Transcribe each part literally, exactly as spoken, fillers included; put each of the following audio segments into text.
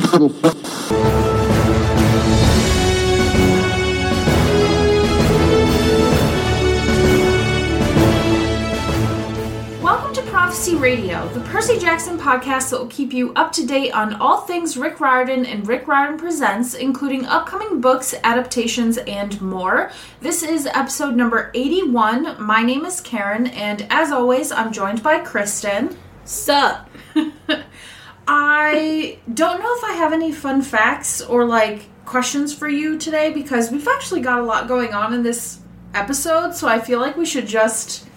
Welcome to Prophecy Radio, the Percy Jackson podcast that will keep you up to date on all things Rick Riordan and Rick Riordan Presents, including upcoming books, adaptations, and more. This is episode number eighty-one. My name is Karen, and as always, I'm joined by Kristen. Sup? I don't know if I have any fun facts or, like, questions for you today, because we've actually got a lot going on in this episode, so I feel like we should just...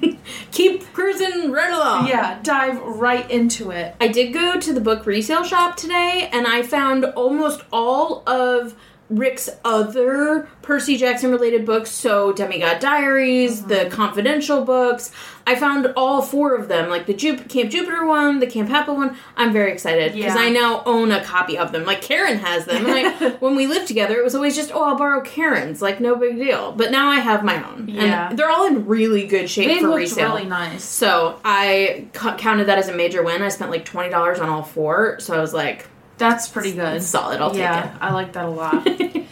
Keep cruising right along. Yeah, dive right into it. I did go to the book resale shop today, and I found almost all of Rick's other Percy Jackson-related books, so Demigod Diaries, mm-hmm. the Confidential books. I found all four of them, like the Ju- Camp Jupiter one, the Camp Apple one. I'm very excited, because yeah. I now own a copy of them. Like, Karen has them, and I, when we lived together, it was always just, oh, I'll borrow Karen's, like, no big deal. But now I have my own. Yeah. And they're all in really good shape they for looked resale. really nice. So, I c- counted that as a major win. I spent, like, twenty dollars on all four, so I was like... That's pretty good. It's solid. I'll yeah, take it. I like that a lot.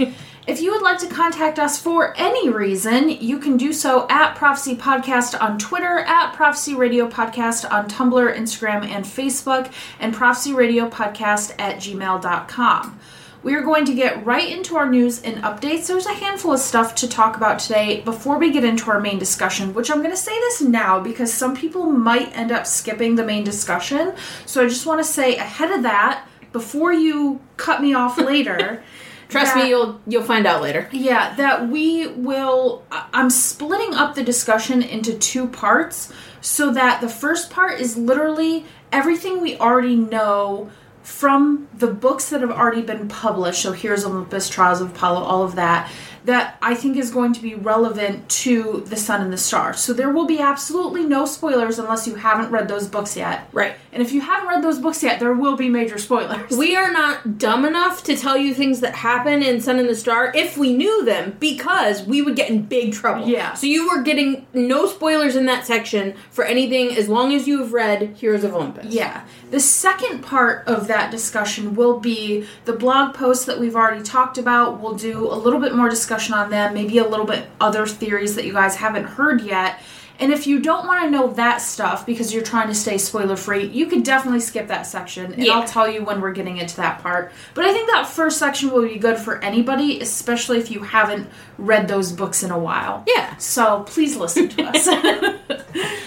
If you would like to contact us for any reason, you can do so at Prophecy Podcast on Twitter, at Prophecy Radio Podcast on Tumblr, Instagram, and Facebook, and Prophecy Radio Podcast at gmail dot com. We are going to get right into our news and updates. There's a handful of stuff to talk about today before we get into our main discussion, which I'm going to say this now because some people might end up skipping the main discussion. So I just want to say ahead of that, before you cut me off later... Trust that, me, you'll you'll find out later. Yeah, that we will... I'm splitting up the discussion into two parts so that the first part is literally everything we already know from the books that have already been published. So here's Olympus, Trials of Apollo, all of that, that I think is going to be relevant to The Sun and the Stars. So there will be absolutely no spoilers unless you haven't read those books yet. Right. And if you haven't read those books yet, there will be major spoilers. We are not dumb enough to tell you things that happen in Sun and the Star if we knew them, because we would get in big trouble. Yeah. So you were getting no spoilers in that section for anything as long as you have read Heroes of Olympus. Yeah. The second part of that discussion will be the blog posts that we've already talked about. We'll do a little bit more discussion on them, maybe a little bit other theories that you guys haven't heard yet. And if you don't want to know that stuff because you're trying to stay spoiler-free, you could definitely skip that section, and yeah. I'll tell you when we're getting into that part. But I think that first section will be good for anybody, especially if you haven't read those books in a while. Yeah. So please listen to us.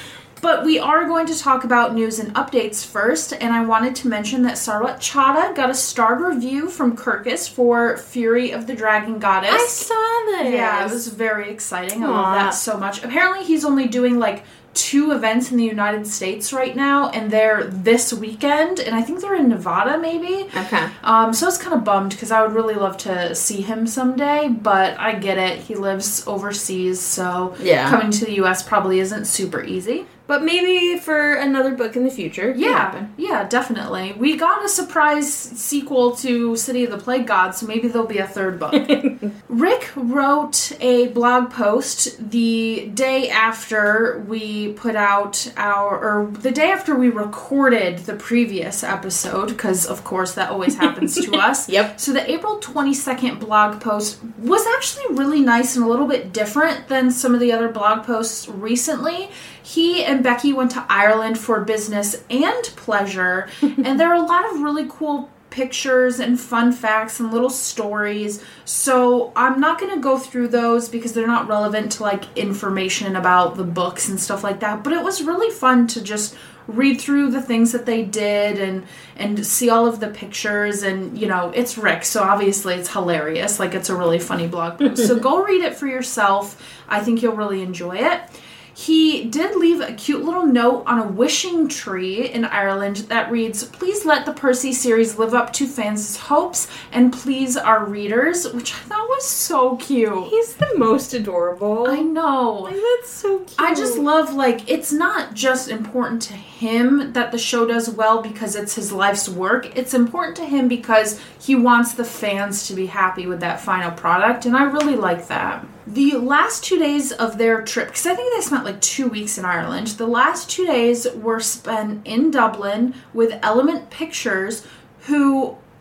But we are going to talk about news and updates first, and I wanted to mention that Sarwat Chadha got a starred review from Kirkus for Fury of the Dragon Goddess. I saw this. Yeah, it was very exciting. I Aww. love that so much. Apparently he's only doing, like, two events in the United States right now, and they're this weekend, and I think they're in Nevada, maybe. Okay. Um, so I was kind of bummed, because I would really love to see him someday, but I get it. He lives overseas, so yeah. coming to the U S probably isn't super easy. But maybe for another book in the future. Yeah, happen. yeah, definitely. We got a surprise sequel to City of the Plague Gods, so maybe there'll be a third book. Rick wrote a blog post the day after we put out our, or the day after we recorded the previous episode, because of course that always happens to us. Yep. So the April twenty-second blog post was actually really nice and a little bit different than some of the other blog posts recently. He and Becky went to Ireland for business and pleasure, and there are a lot of really cool pictures and fun facts and little stories. So I'm not going to go through those because they're not relevant to, like, information about the books and stuff like that. But it was really fun to just read through the things that they did and and see all of the pictures. And, you know, it's Rick, so obviously it's hilarious. Like, it's a really funny blog post. So go read it for yourself. I think you'll really enjoy it. He did leave a cute little note on a wishing tree in Ireland that reads, "Please let the Percy series live up to fans' hopes and please our readers," which I thought was so cute. He's the most adorable. I know. Like, that's so cute. I just love, like, it's not just important to him that the show does well because it's his life's work. It's important to him because he wants the fans to be happy with that final product, and I really like that. The last two days of their trip, because I think they spent like two weeks in Ireland, the last two days were spent in Dublin with Element Pictures, who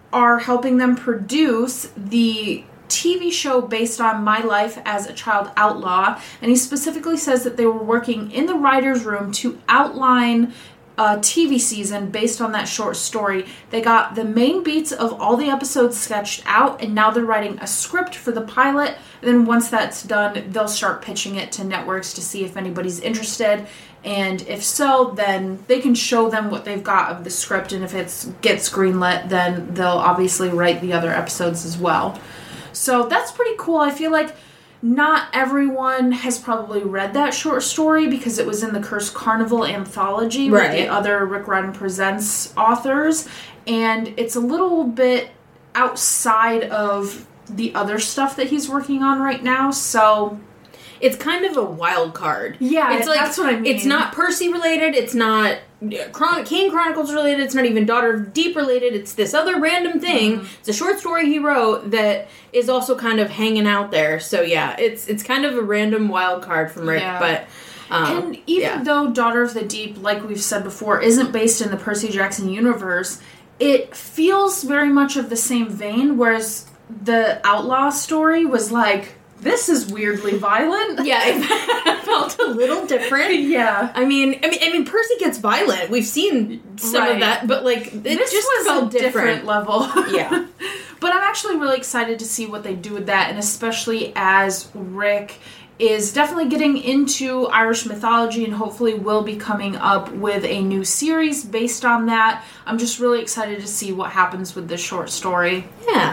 are helping them produce the T V show based on my life as a child outlaw. And he specifically says that they were working in the writer's room to outline a T V season based on that short story. They got the main beats of all the episodes sketched out, and now they're writing a script for the pilot. And then once that's done, they'll start pitching it to networks to see if anybody's interested. And if so, then they can show them what they've got of the script, and if it gets greenlit, then they'll obviously write the other episodes as well. So that's pretty cool. I feel like not everyone has probably read that short story because it was in the Cursed Carnival anthology right. with the other Rick Riordan Presents authors, and it's a little bit outside of the other stuff that he's working on right now, so it's kind of a wild card. Yeah, it's like, that's what I mean. It's not Percy related, it's not Chron- Kane Chronicles related, it's not even Daughter of Deep related, it's this other random thing. Mm-hmm. It's a short story he wrote that is also kind of hanging out there. So yeah, it's it's kind of a random wild card from Rick, yeah. but... Um, and even yeah. though Daughter of the Deep, like we've said before, isn't based in the Percy Jackson universe, it feels very much of the same vein, whereas the Outlaw story was like... This is weirdly violent. Yeah, it felt a little different. Yeah, I mean, I mean, I mean, Percy gets violent. We've seen some right. of that, but like, it this just was felt a different, different level. Yeah, but I'm actually really excited to see what they do with that, and especially as Rick is definitely getting into Irish mythology and hopefully will be coming up with a new series based on that. I'm just really excited to see what happens with this short story. Yeah.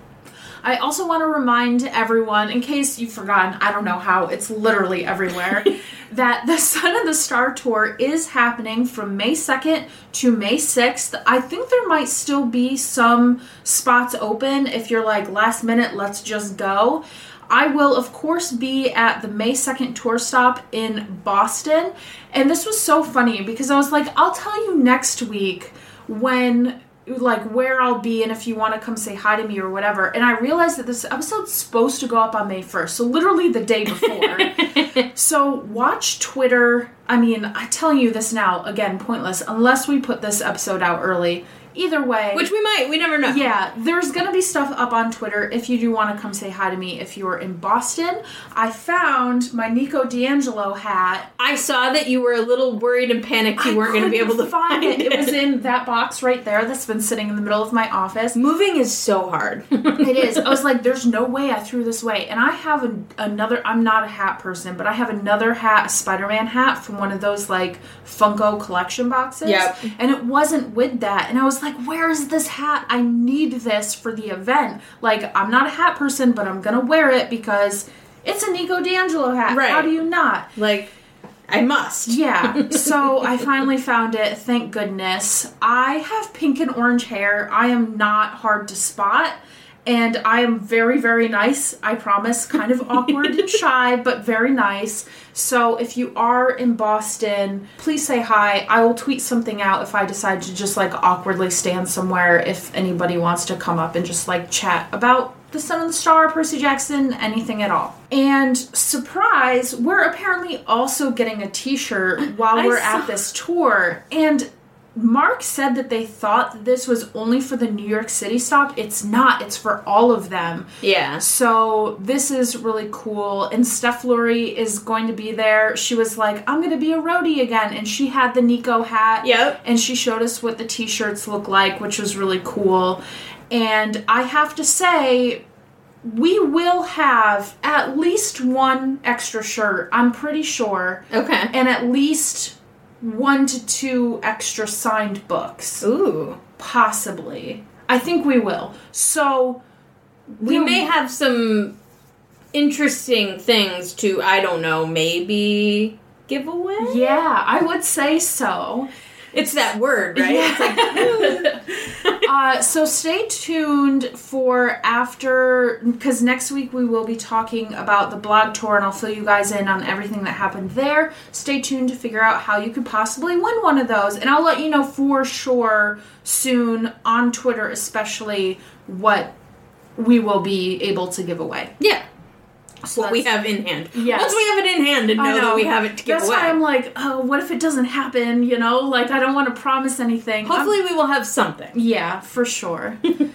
I also want to remind everyone, in case you've forgotten, I don't know how, it's literally everywhere, that the Son of the Star Tour is happening from May second to May sixth. I think there might still be some spots open if you're like, last minute, let's just go. I will, of course, be at the May second tour stop in Boston. And this was so funny because I was like, I'll tell you next week when... like where I'll be and if you want to come say hi to me or whatever. And I realized that this episode's supposed to go up on May first, so literally the day before. So watch Twitter. I mean, I'm telling you this now, again, pointless, unless we put this episode out early. Either way. Which we might, we never know. Yeah, there's going to be stuff up on Twitter if you do want to come say hi to me if you're in Boston. I found my Nico D'Angelo hat. I saw that you were a little worried and panicked you I weren't going to be able to find it. it. It was in that box right there that's been sitting in the middle of my office. Moving is so hard. It is. I was like, there's no way I threw this away. And I have a, another, I'm not a hat person, but I have another hat, a Spider-Man hat from one of those like Funko collection boxes. Yep. And it wasn't with that. And I was like, where is this hat? I need this for the event. Like, I'm not a hat person, but I'm gonna wear it because it's a Nico D'Angelo hat. Right. How do you not? Like, I must. Yeah. So I finally found it. Thank goodness. I have pink and orange hair. I am not hard to spot. And I am very, very nice, I promise. Kind of awkward and shy, but very nice. So if you are in Boston, please say hi. I will tweet something out if I decide to just like awkwardly stand somewhere if anybody wants to come up and just like chat about the Son of the Star, Percy Jackson, anything at all. And surprise, we're apparently also getting a t-shirt while we're saw- at this tour. And Mark said that they thought that this was only for the New York City stop. It's not. It's for all of them. Yeah. So this is really cool. And Steph Lurie is going to be there. She was like, I'm going to be a roadie again. And she had the Nico hat. Yep. And she showed us what the t-shirts look like, which was really cool. And I have to say, we will have at least one extra shirt. I'm pretty sure. Okay. And at least... one to two extra signed books. Ooh. Possibly. I think we will. So... We may have some interesting things to, I don't know, maybe give away? Yeah, I would say so. It's that word, right? Yeah. It's like, uh, so stay tuned for after, because next week we will be talking about the blog tour and I'll fill you guys in on everything that happened there. Stay tuned to figure out how you could possibly win one of those. And I'll let you know for sure soon on Twitter especially what we will be able to give away. Yeah. So what we have in hand. Yes. Once we have it in hand and know, know. that we have it to give That's away. That's why I'm like, oh, what if it doesn't happen, you know? Like, I don't want to promise anything. Hopefully I'm, we will have something. Yeah, for sure.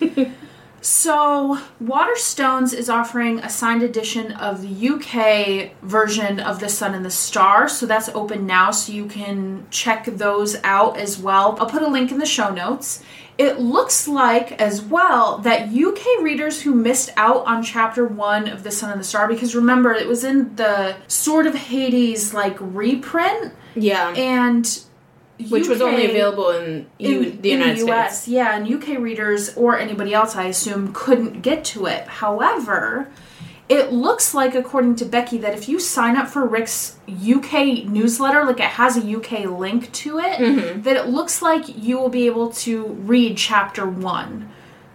So, Waterstones is offering a signed edition of the U K version of The Sun and the Star. So that's open now, so you can check those out as well. I'll put a link in the show notes. It looks like, as well, that U K readers who missed out on chapter one of The Sun and the Star, because remember, it was in the Sword of Hades, like, reprint. Yeah. And... Which U K, was only available in, U- in the United in the U S, States. Yeah, and U K readers, or anybody else, I assume, couldn't get to it. However, it looks like, according to Becky, that if you sign up for Rick's U K newsletter, like it has a U K link to it, mm-hmm. that it looks like you will be able to read chapter one.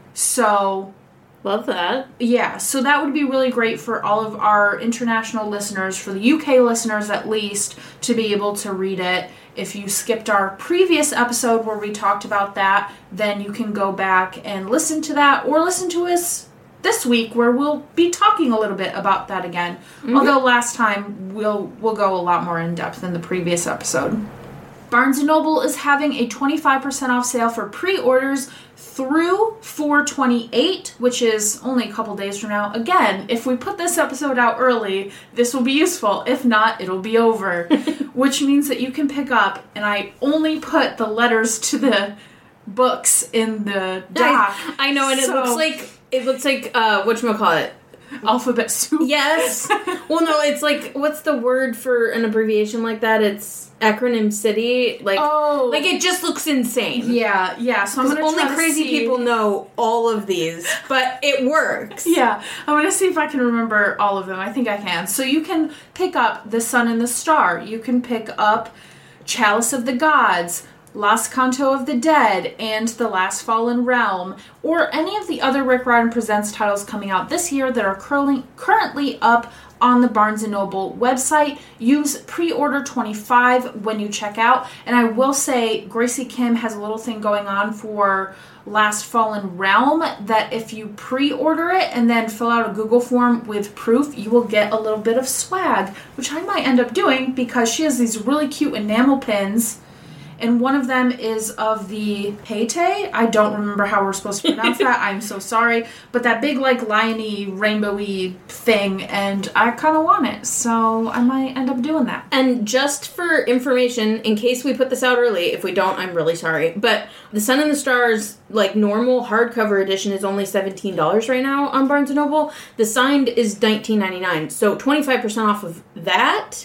So... Love that. Yeah, so that would be really great for all of our international listeners, for the U K listeners at least, to be able to read it. If you skipped our previous episode where we talked about that, then you can go back and listen to that, or listen to us this week where we'll be talking a little bit about that again. Mm-hmm. Although last time we'll we'll go a lot more in depth than the previous episode. Barnes and Noble is having a twenty-five percent off sale for pre-orders through four twenty-eight, which is only a couple days from now. Again, if we put this episode out early, this will be useful. If not, it'll be over. Which means that you can pick up, and I only put the letters to the books in the doc. I, I know, and so, it looks like, it looks like, uh, whatchamacallit? Alphabet soup. Yes. Well, no, it's like, what's the word for an abbreviation like that? It's acronym city. Like, oh. like it just looks insane. Yeah, yeah. So I'm gonna only try crazy to see... people know all of these, but it works. Yeah, I'm gonna see if I can remember all of them. I think I can. So you can pick up The Sun and the Star. You can pick up Chalice of the Gods, Last Canto of the Dead, and The Last Fallen Realm, or any of the other Rick Riordan Presents titles coming out this year that are currently currently up on the Barnes and Noble website. Use pre-order twenty-five when you check out. And I will say, Gracie Kim has a little thing going on for Last Fallen Realm that if you pre-order it and then fill out a Google form with proof, you will get a little bit of swag, which I might end up doing because she has these really cute enamel pins. And one of them is of the Paytay. I don't remember how we're supposed to pronounce that. I'm so sorry. But that big, like, liony, rainbowy thing. And I kind of want it. So I might end up doing that. And just for information, in case we put this out early, if we don't, I'm really sorry. But The Sun and the Stars, like, normal hardcover edition is only seventeen dollars right now on Barnes and Noble. The signed is nineteen ninety-nine. So twenty-five percent off of that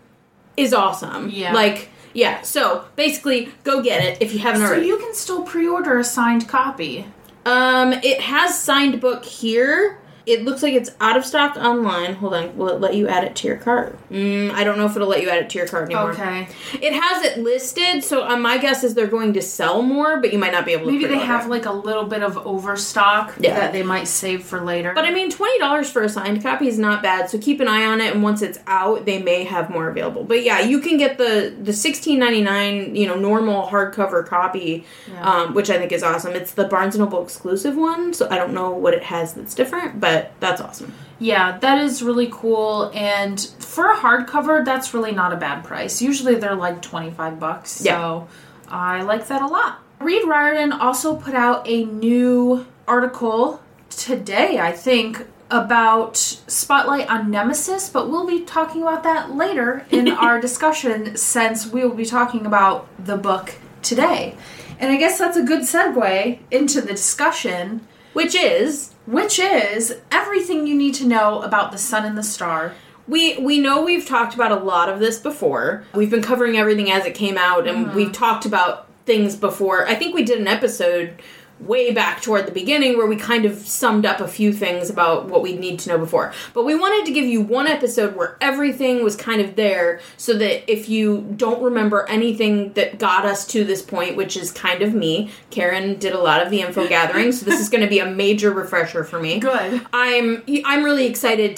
is awesome. Yeah. Like... Yeah, so basically, go get it if you haven't so already. So you can still pre-order a signed copy. Um, it has signed book here. It looks like it's out of stock online. Hold on, will it let you add it to your cart? Mm, I don't know if it'll let you add it to your cart anymore. Okay. It has it listed, so uh, my guess is they're going to sell more, but you might not be able to Maybe pre-order. they have like a little bit of overstock yeah. that they might save for later. But I mean, twenty dollars for a signed copy is not bad, so keep an eye on it, and once it's out, they may have more available. But yeah, you can get the, the sixteen ninety-nine, you know, normal hardcover copy, yeah. um, which I think is awesome. It's the Barnes and Noble exclusive one, so I don't know what it has that's different, but that's awesome. Yeah, that is really cool, and for a hardcover, that's really not a bad price. Usually they're like twenty-five bucks, so yeah. I like that a lot. Reed Riordan also put out a new article today, I think, about Spotlight on Nemesis, but we'll be talking about that later in our discussion since we will be talking about the book today. And I guess that's a good segue into the discussion, which is... Which is everything you need to know about The Sun and the Star. We we know we've talked about a lot of this before. We've been covering everything as it came out, and mm-hmm. we've talked about things before. I think we did an episode way back toward the beginning where we kind of summed up a few things about what we need to know before. But we wanted to give you one episode where everything was kind of there so that if you don't remember anything that got us to this point, which is kind of me, Karen did a lot of the info gathering, so this is going to be a major refresher for me. Good. I'm I'm really excited to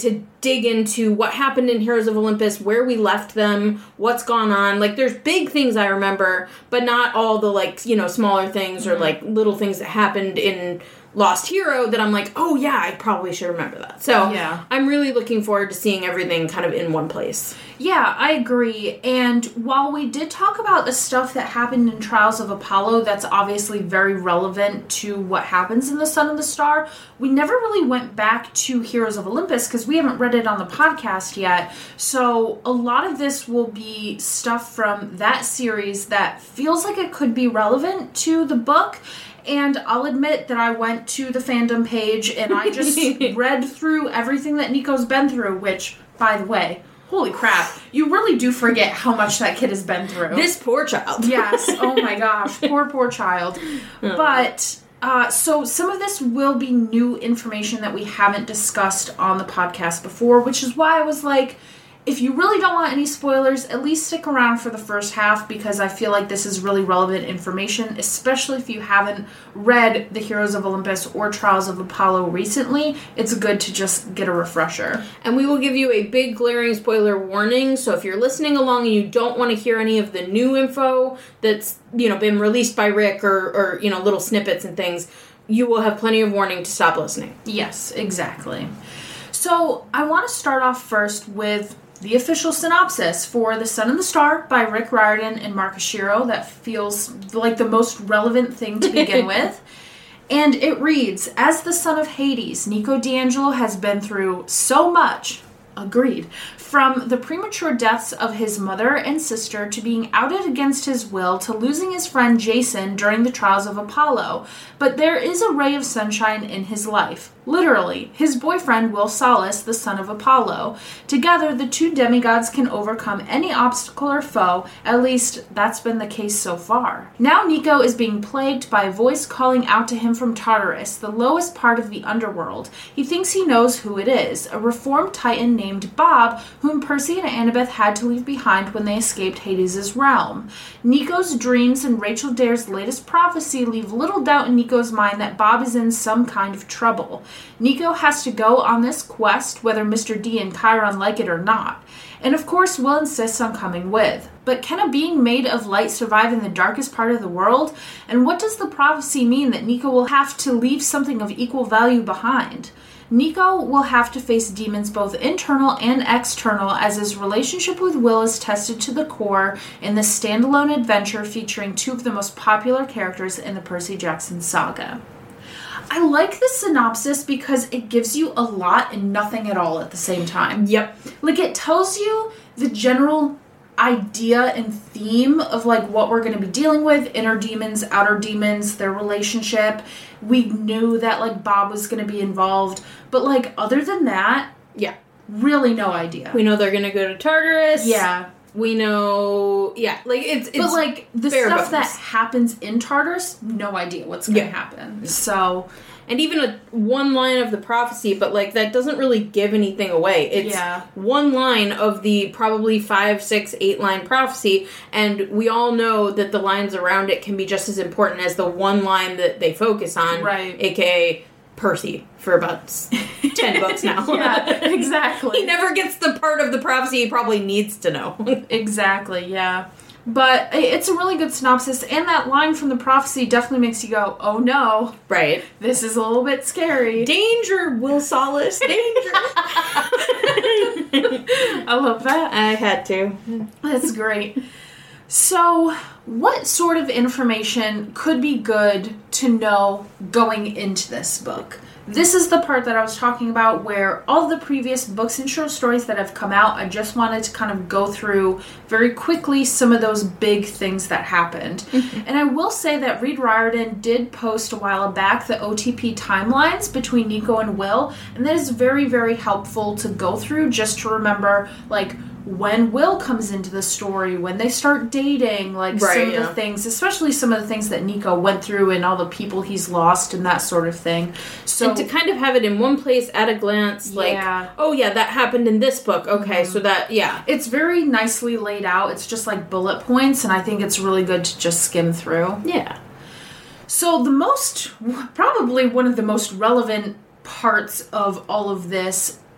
dig into what happened in Heroes of Olympus, where we left them, what's gone on. Like, there's big things I remember, but not all the, like, you know, smaller things mm-hmm. or, like, little things that happened in Lost Hero that I'm like, oh, yeah, I probably should remember that. So, yeah. I'm really looking forward to seeing everything kind of in one place. Yeah, I agree. And while we did talk about the stuff that happened in Trials of Apollo, that's obviously very relevant to what happens in The Son and the Star, we never really went back to Heroes of Olympus because we haven't read it on the podcast yet. So a lot of this will be stuff from that series that feels like it could be relevant to the book. And I'll admit that I went to the fandom page and I just read through everything that Nico's been through, which, by the way, holy crap, you really do forget how much that kid has been through. This poor child. Yes, oh my gosh, poor, poor child. Oh. But, uh, so some of this will be new information that we haven't discussed on the podcast before, which is why I was like, if you really don't want any spoilers, at least stick around for the first half because I feel like this is really relevant information, especially if you haven't read the Heroes of Olympus or Trials of Apollo recently. It's good to just get a refresher. And we will give you a big glaring spoiler warning, so if you're listening along and you don't want to hear any of the new info that's, you know, been released by Rick or, or you know, little snippets and things, you will have plenty of warning to stop listening. Yes, exactly. So I want to start off first with the official synopsis for The Son and the Star by Rick Riordan and Mark Oshiro. That feels like the most relevant thing to begin with. And it reads, as the son of Hades, Nico D'Angelo has been through so much. Agreed. From the premature deaths of his mother and sister to being outed against his will to losing his friend Jason during the trials of Apollo. But there is a ray of sunshine in his life. Literally, his boyfriend Will Solace, the son of Apollo. Together, the two demigods can overcome any obstacle or foe. At least, that's been the case so far. Now Nico is being plagued by a voice calling out to him from Tartarus, the lowest part of the underworld. He thinks he knows who it is, a reformed titan named Bob, whom Percy and Annabeth had to leave behind when they escaped Hades' realm. Nico's dreams and Rachel Dare's latest prophecy leave little doubt in Nico's mind that Bob is in some kind of trouble. Nico has to go on this quest, whether Mister D and Chiron like it or not. And of course, Will insists on coming with. But can a being made of light survive in the darkest part of the world? And what does the prophecy mean that Nico will have to leave something of equal value behind? Nico will have to face demons both internal and external as his relationship with Will is tested to the core in this standalone adventure featuring two of the most popular characters in the Percy Jackson saga. I like the synopsis because it gives you a lot and nothing at all at the same time. Yep. Like, it tells you the general idea and theme of, like, what we're going to be dealing with. Inner demons, outer demons, their relationship. We knew that, like, Bob was going to be involved. But, like, other than that, yeah, really no idea. We know they're going to go to Tartarus. Yeah. We know, yeah, like, it's, it's But, like, the stuff bones. that happens in Tartarus, no idea what's going to yeah. happen. So... And even a one line of the prophecy, but, like, that doesn't really give anything away. It's yeah. one line of the probably five, six, eight line prophecy, and we all know that the lines around it can be just as important as the one line that they focus on, right. a k a. Percy, for about ten books now. Yeah, exactly. He never gets the part of the prophecy he probably needs to know. Exactly, yeah. But it's a really good synopsis, and that line from the prophecy definitely makes you go, oh no. Right. This is a little bit scary. Danger, Will Solace, danger. I love that. I had to. That's great. So, what sort of information could be good to know going into this book? This is the part that I was talking about where all the previous books and short stories that have come out, I just wanted to kind of go through very quickly some of those big things that happened. Mm-hmm. And I will say that Reed Riordan did post a while back the O T P timelines between Nico and Will, and that is very, very helpful to go through just to remember, like, when Will comes into the story, when they start dating, like, right, some yeah. of the things, especially some of the things that Nico went through and all the people he's lost and that sort of thing. So and to kind of have it in one place at a glance, like, yeah. oh yeah, that happened in this book. Okay, mm-hmm. so that, yeah. It's very nicely laid out. It's just like bullet points, and I think it's really good to just skim through. Yeah. So the most, probably one of the most relevant parts of all of this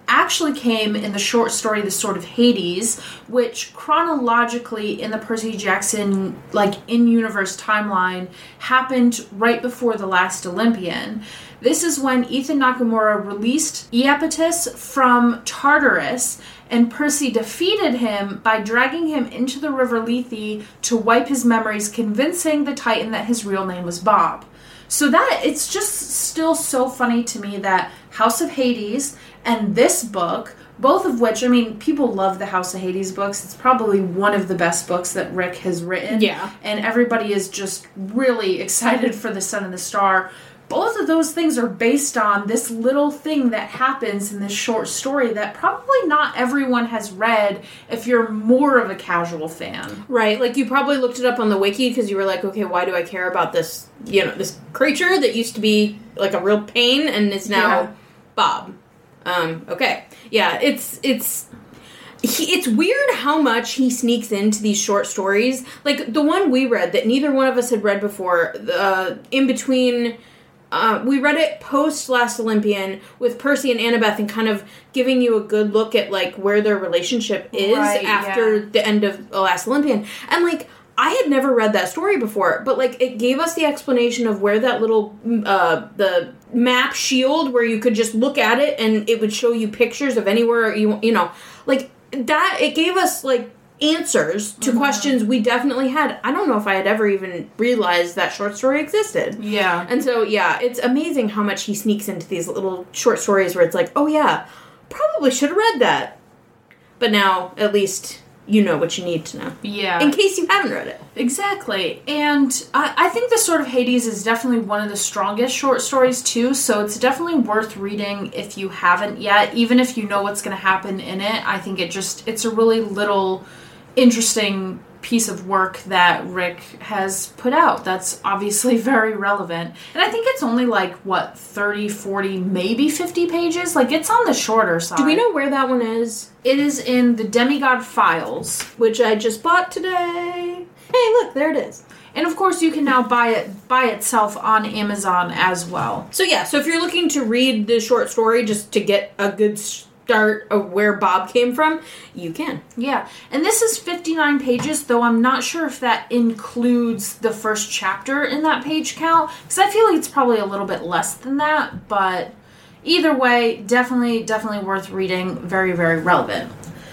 actually came in the short story The Sword of Hades, which chronologically in the Percy Jackson, like, in-universe timeline happened right before The Last Olympian. This is when Ethan Nakamura released Iapetus from Tartarus, and Percy defeated him by dragging him into the River Lethe to wipe his memories, convincing the Titan that his real name was Bob. So that, it's just still so funny to me that House of Hades and this book, both of which, I mean, people love the House of Hades books. It's probably one of the best books that Rick has written. Yeah. And everybody is just really excited for The Sun and the Star. Both of those things are based on this little thing that happens in this short story that probably not everyone has read if you're more of a casual fan. Right, like you probably looked it up on the wiki because you were like, okay, why do I care about this, you know, this creature that used to be like a real pain and is now Yeah. Bob. Um, okay. Yeah, it's, it's, he, it's weird how much he sneaks into these short stories. Like the one we read that neither one of us had read before, uh, in between... Uh, we read it post Last Olympian with Percy and Annabeth and kind of giving you a good look at, like, where their relationship is Right, after yeah. the end of Last Olympian. And, like, I had never read that story before, but, like, it gave us the explanation of where that little, uh, the map shield where you could just look at it and it would show you pictures of anywhere you, you know, like, that, it gave us, like, answers to mm-hmm. questions we definitely had. I don't know if I had ever even realized that short story existed. Yeah. And so, yeah, it's amazing how much he sneaks into these little short stories where it's like, oh yeah, probably should have read that. But now, at least, you know what you need to know. Yeah. In case you haven't read it. Exactly. And I, I think The Sword of Hades is definitely one of the strongest short stories, too, so it's definitely worth reading if you haven't yet. Even if you know what's going to happen in it, I think it just, it's a really little... interesting piece of work that Rick has put out that's obviously very relevant. And I think it's only like, what, thirty, forty, maybe fifty pages? Like, it's on the shorter side. Do we know where that one is? It is in the Demigod Files, which I just bought today. Hey, look, there it is. And of course, you can now buy it by itself on Amazon as well. So yeah, so if you're looking to read the short story just to get a good start of where Bob came from, you can. Yeah, and this is fifty-nine pages, though I'm not sure if that includes the first chapter in that page count, because I feel like it's probably a little bit less than that, but either way, definitely, definitely worth reading. Very, very relevant.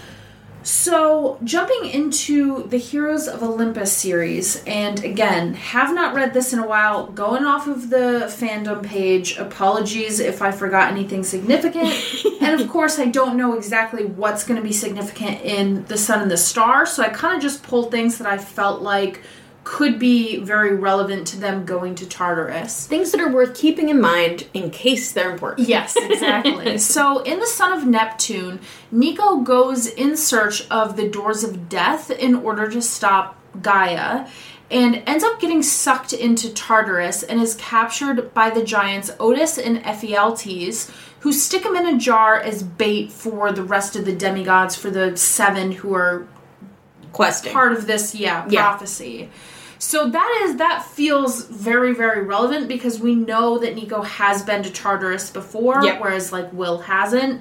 So, jumping into the Heroes of Olympus series, and again, have not read this in a while, going off of the fandom page, apologies if I forgot anything significant, and of course I don't know exactly what's going to be significant in The Sun and the Star, so I kind of just pulled things that I felt like could be very relevant to them going to Tartarus. Things that are worth keeping in mind in case they're important. Yes, exactly. So, in The Son of Neptune, Nico goes in search of the Doors of Death in order to stop Gaia, and ends up getting sucked into Tartarus and is captured by the giants Otis and Ephialtes, who stick him in a jar as bait for the rest of the demigods, for the seven who are questing part of this, yeah, yeah. prophecy. So that is, that feels very, very relevant because we know that Nico has been to Tartarus before, yep. whereas, like, Will hasn't.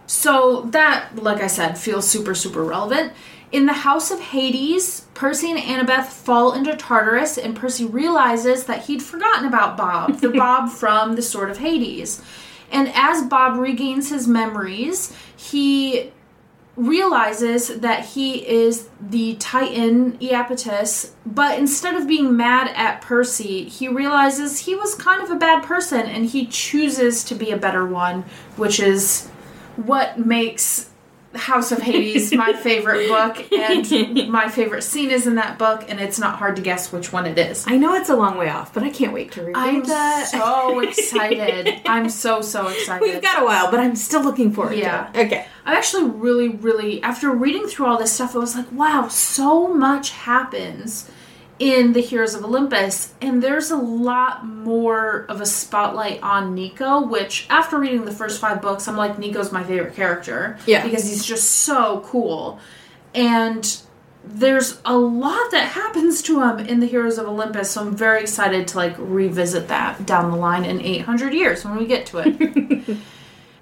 So that, like I said, feels super, super relevant. In the House of Hades, Percy and Annabeth fall into Tartarus, and Percy realizes that he'd forgotten about Bob, the Bob from the Sword of Hades. And as Bob regains his memories, he realizes that he is the Titan Iapetus, but instead of being mad at Percy, he realizes he was kind of a bad person, and he chooses to be a better one, which is what makes House of Hades my favorite book, and my favorite scene is in that book, and it's not hard to guess which one it is. I know it's a long way off, but I can't wait to read I'm that. so excited. I'm so, so excited. We've got a while, but I'm still looking forward yeah. to it. Okay. I'm actually really, really, after reading through all this stuff, I was like, wow, so much happens in the Heroes of Olympus, and there's a lot more of a spotlight on Nico, which, after reading the first five books, I'm like, Nico's my favorite character. Yeah. Because he's just so cool. And there's a lot that happens to him in the Heroes of Olympus, so I'm very excited to, like, revisit that down the line in eight hundred years when we get to it.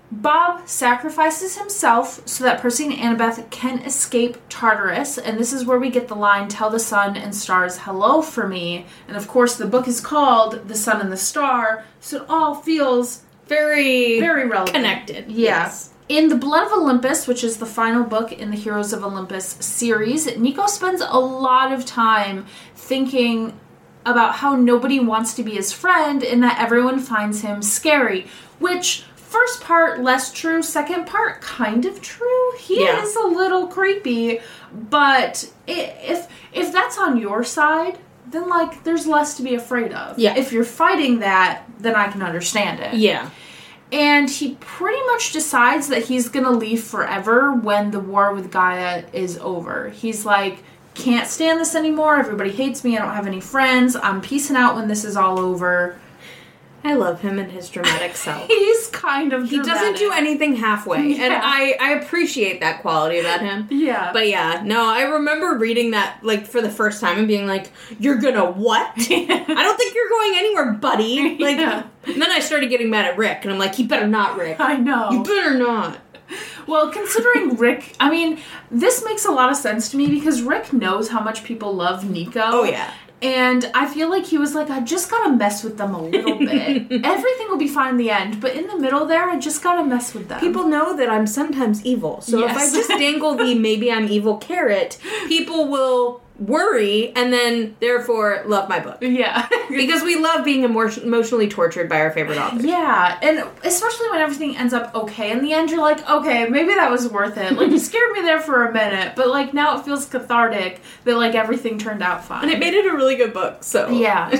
Bob sacrifices himself so that Percy and Annabeth can escape Tartarus, and this is where we get the line, "Tell the sun and stars hello for me." And of course the book is called The Sun and the Star, so it all feels very, very relevant. Connected. Yeah. Yes. In The Blood of Olympus, which is the final book in the Heroes of Olympus series, Nico spends a lot of time thinking about how nobody wants to be his friend and that everyone finds him scary, which... First part, less true. Second part, kind of true. He yeah. is a little creepy. But if if that's on your side, then, like, there's less to be afraid of. Yeah. If you're fighting that, then I can understand it. Yeah. And he pretty much decides that he's going to leave forever when the war with Gaia is over. He's like, can't stand this anymore. Everybody hates me. I don't have any friends. I'm peacing out when this is all over. I love him and his dramatic self. He's kind of He dramatic. doesn't do anything halfway. Yeah. And I, I appreciate that quality about him. Yeah. But yeah, no, I remember reading that, like, for the first time and being like, you're gonna what? I don't think you're going anywhere, buddy. Like, Yeah. And then I started getting mad at Rick, and I'm like, you better not, Rick. I know. You better not. Well, considering Rick, I mean, this makes a lot of sense to me because Rick knows how much people love Nico. Oh, yeah. And I feel like he was like, I just gotta mess with them a little bit. Everything will be fine in the end, but in the middle there, I just gotta mess with them. People know that I'm sometimes evil, so Yes. if I just dangle the maybe I'm evil carrot, people will worry and then, therefore, love my book. Yeah. Because we love being emo- emotionally tortured by our favorite authors. Yeah, and especially when everything ends up okay in the end, you're like, okay, maybe that was worth it. Like, you scared me there for a minute, but, like, now it feels cathartic that, like, everything turned out fine. And it made it a really good book, so... Yeah.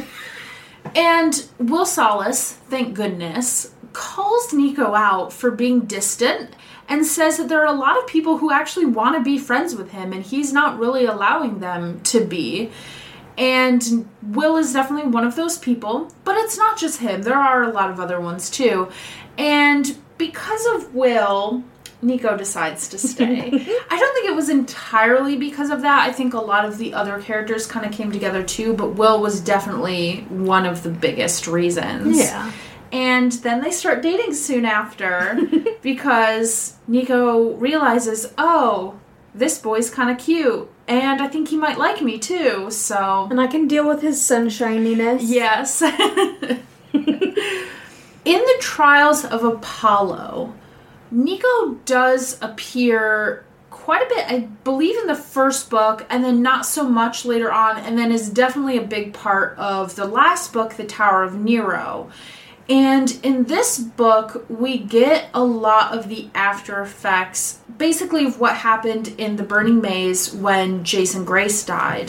And Will Solace, thank goodness, calls Nico out for being distant and says that there are a lot of people who actually want to be friends with him, and he's not really allowing them to be. And Will is definitely one of those people, but it's not just him. There are a lot of other ones, too. And because of Will, Nico decides to stay. I don't think it was entirely because of that. I think a lot of the other characters kind of came together, too, but Will was definitely one of the biggest reasons. Yeah. And then they start dating soon after because Nico realizes, oh, this boy's kind of cute. And I think he might like me too, so... And I can deal with his sunshininess. Yes. In the Trials of Apollo, Nico does appear quite a bit, I believe, in the first book, and then not so much later on, and then is definitely a big part of the last book, The Tower of Nero. And in this book, we get a lot of the after effects, basically of what happened in the Burning Maze when Jason Grace died.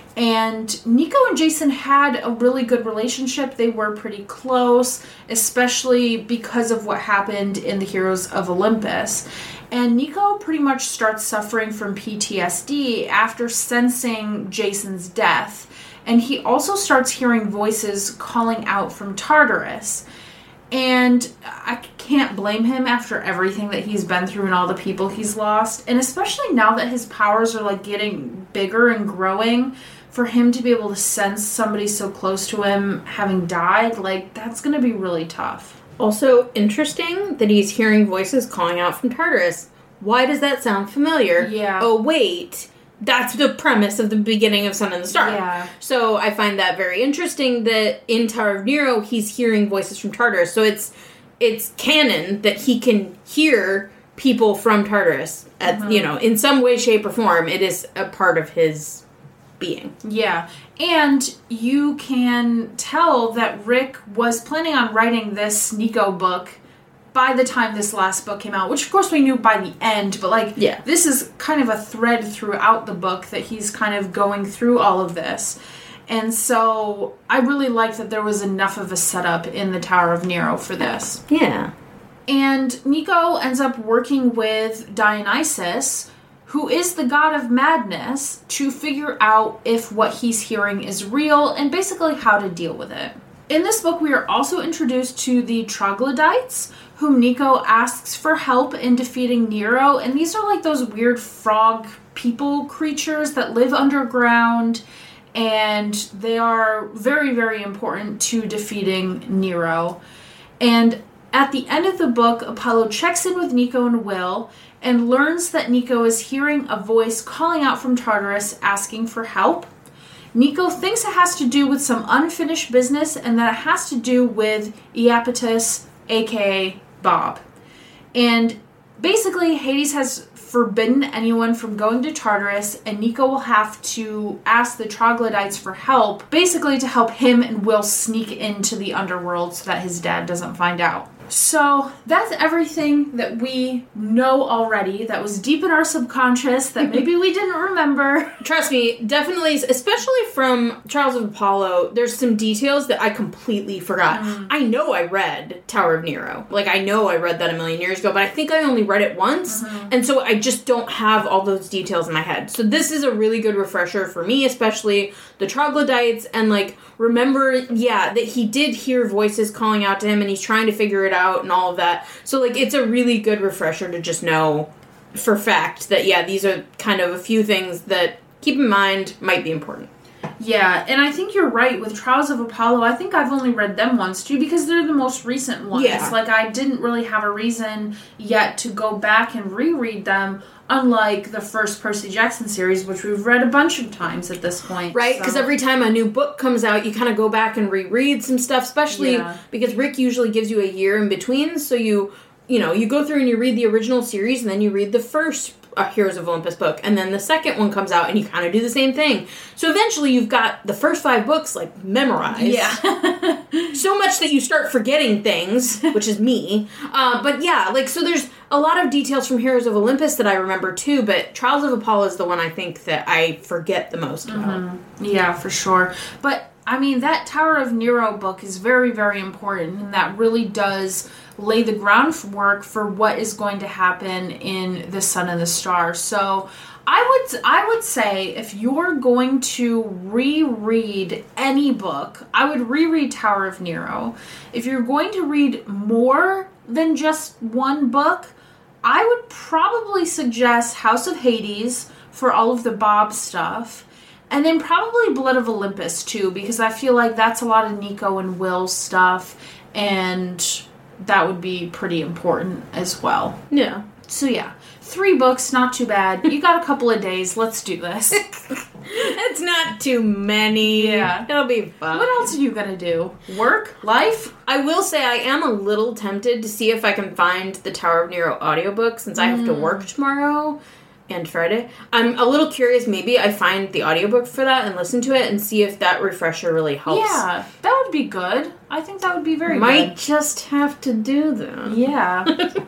And Nico and Jason had a really good relationship. They were pretty close, especially because of what happened in the Heroes of Olympus. And Nico pretty much starts suffering from P T S D after sensing Jason's death. And he also starts hearing voices calling out from Tartarus. And I can't blame him after everything that he's been through and all the people he's lost. And especially now that his powers are, like, getting bigger and growing, for him to be able to sense somebody so close to him having died, like, that's going to be really tough. Also, interesting that he's hearing voices calling out from Tartarus. Why does that sound familiar? Yeah. Oh, wait. That's the premise of the beginning of Sun and the Star. Yeah. So I find that very interesting that in Tower of Nero, he's hearing voices from Tartarus. So it's it's canon that he can hear people from Tartarus. At, Mm-hmm. you know, in some way, shape, or form, it is a part of his being. Yeah. And you can tell that Rick was planning on writing this Nico book by the time this last book came out, which of course we knew by the end, but like, yeah. This is kind of a thread throughout the book that he's kind of going through all of this. And so I really like that there was enough of a setup in the Tower of Nero for this. Yeah. And Nico ends up working with Dionysus, who is the god of madness, to figure out if what he's hearing is real and basically how to deal with it. In this book, we are also introduced to the troglodytes, whom Nico asks for help in defeating Nero. And these are like those weird frog people creatures that live underground. And they are very, very important to defeating Nero. And At the end of the book, Apollo checks in with Nico and Will and learns that Nico is hearing a voice calling out from Tartarus asking for help. Nico thinks it has to do with some unfinished business and that it has to do with Iapetus, aka Bob. And basically, Hades has forbidden anyone from going to Tartarus, and Nico will have to ask the troglodytes for help, basically to help him and Will sneak into the underworld so that his dad doesn't find out. So that's everything that we know already that was deep in our subconscious that maybe we didn't remember. Trust me, definitely, especially from Trials of Apollo, there's some details that I completely forgot. Mm. I know I read Tower of Nero. Like, I know I read that a million years ago, but I think I only read it once, mm-hmm. and so I just don't have all those details in my head. So this is a really good refresher for me, especially the troglodytes, and, like, remember, yeah, that he did hear voices calling out to him, and he's trying to figure it out and all of that. So, like, it's a really good refresher to just know for fact that, yeah, these are kind of a few things that, keep in mind, might be important. Yeah, and I think you're right with Trials of Apollo. I think I've only read them once, too, because they're the most recent ones. Yeah. Like, I didn't really have a reason yet to go back and reread them, unlike the first Percy Jackson series, which we've read a bunch of times at this point. Right, because so. every time a new book comes out, you kind of go back and reread some stuff, especially yeah. because Rick usually gives you a year in between, so you, you know, you go through and you read the original series, and then you read the first uh, Heroes of Olympus book, and then the second one comes out, and you kind of do the same thing. So eventually you've got the first five books, like, memorized. Yeah. So much that you start forgetting things, which is me. Uh, but yeah, like, so there's a lot of details from Heroes of Olympus that I remember too, but Trials of Apollo is the one I think that I forget the most about. Mm-hmm. Yeah, for sure. But, I mean, that Tower of Nero book is very, very important, and that really does lay the groundwork for what is going to happen in The Sun and the Stars. So I would I would say if you're going to reread any book, I would reread Tower of Nero. If you're going to read more than just one book, I would probably suggest House of Hades for all of the Bob stuff. And then probably Blood of Olympus, too, because I feel like that's a lot of Nico and Will stuff, and that would be pretty important as well. Yeah. So, yeah. Three books, not too bad. You got a couple of days. Let's do this. It's not too many. Yeah. It'll be fun. What else are you going to do? Work? Life? I will say I am a little tempted to see if I can find the Tower of Nero audiobook since I have mm. to work tomorrow and Friday. I'm a little curious. Maybe I find the audiobook for that and listen to it and see if that refresher really helps. Yeah, that would be good. I think that would be very Might good. Might just have to do that. Yeah.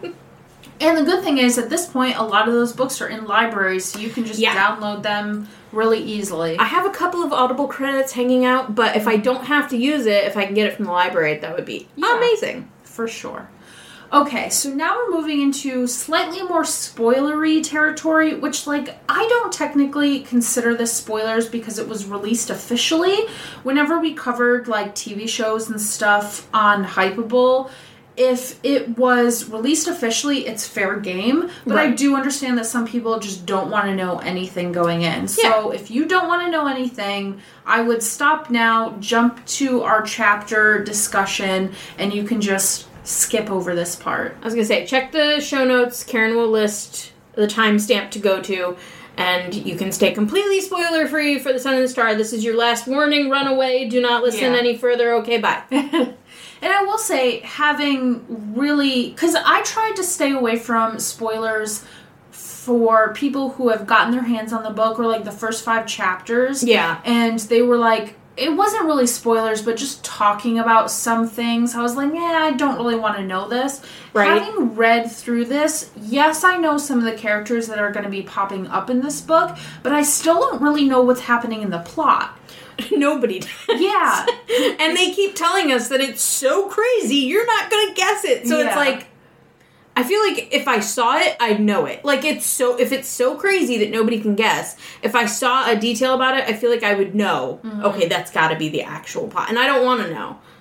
And the good thing is, at this point, a lot of those books are in libraries, so you can just yeah. download them really easily. I have a couple of Audible credits hanging out, but if I don't have to use it, if I can get it from the library, that would be yeah, amazing. For sure. Okay, so now we're moving into slightly more spoilery territory, which, like, I don't technically consider this spoilers because it was released officially. Whenever we covered, like, T V shows and stuff on Hypable, if it was released officially, it's fair game. But right. I do understand that some people just don't want to know anything going in. Yeah. So if you don't want to know anything, I would stop now, jump to our chapter discussion, and you can just skip over this part. I was going to say, check the show notes. Karen will list the timestamp to go to, and you can stay completely spoiler-free for The Sun and the Star. This is your last warning. Run away. Do not listen yeah. any further. Okay, bye. And I will say, having really... Because I tried to stay away from spoilers for people who have gotten their hands on the book, or, like, the first five chapters. Yeah. And they were, like... It wasn't really spoilers, but just talking about some things. I was like, yeah, I don't really want to know this. Right. Having read through this, yes, I know some of the characters that are going to be popping up in this book, but I still don't really know what's happening in the plot. Nobody does. Yeah. And they keep telling us that it's so crazy, you're not going to guess it. So yeah. it's like, I feel like if I saw it, I'd know it. Like, it's so, if it's so crazy that nobody can guess, if I saw a detail about it, I feel like I would know, mm-hmm. okay, that's got to be the actual plot. And I don't want to know.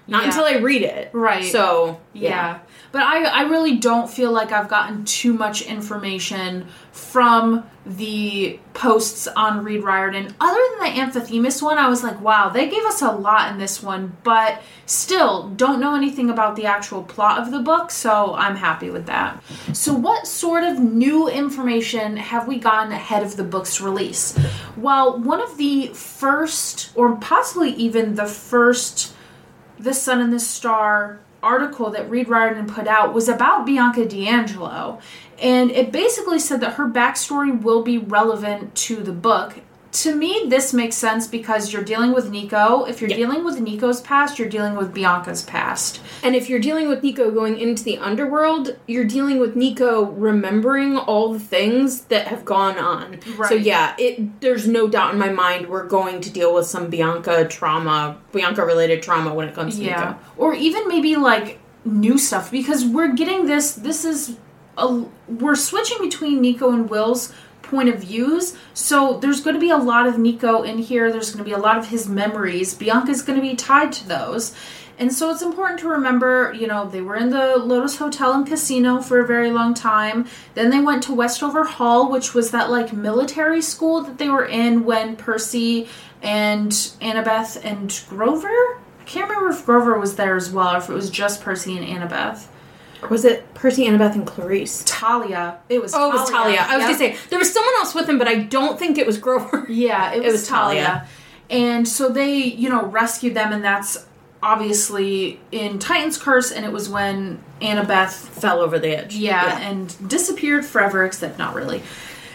Not yeah. until I read it. Right. So, yeah. yeah. But I, I really don't feel like I've gotten too much information from the posts on Reed Riordan. Other than the Amphithemis one, I was like, wow, they gave us a lot in this one, but still don't know anything about the actual plot of the book, so I'm happy with that. So what sort of new information have we gotten ahead of the book's release? Well, one of the first, or possibly even the first, The Sun and the Star article that Reed Riordan put out was about Bianca D'Angelo, and it basically said that her backstory will be relevant to the book. To me, this makes sense because you're dealing with Nico. If you're yeah. dealing with Nico's past, you're dealing with Bianca's past. And if you're dealing with Nico going into the underworld, you're dealing with Nico remembering all the things that have gone on. Right. So yeah, it there's no doubt in my mind we're going to deal with some Bianca trauma, Bianca-related trauma when it comes to yeah. Nico. Or even maybe like new stuff, because we're getting this, this is, a, we're switching between Nico and Will's point of views, so there's going to be a lot of Nico in here. There's going to be a lot of his memories. Bianca's going to be tied to those, and so it's important to remember, you know, they were in the Lotus Hotel and Casino for a very long time. Then they went to Westover Hall, which was that like military school that they were in when Percy and Annabeth and Grover, I can't remember if Grover was there as well or if it was just Percy and Annabeth. Or was it Percy, Annabeth, and Clarice? Talia. It was oh, Talia. it was Talia. I was yep. going to say, there was someone else with him, but I don't think it was Grover. Yeah, it was, it was Talia. Talia. And so they, you know, rescued them, and that's obviously in Titan's Curse, and it was when Annabeth fell over the edge. Yeah, yeah. and disappeared forever, except not really.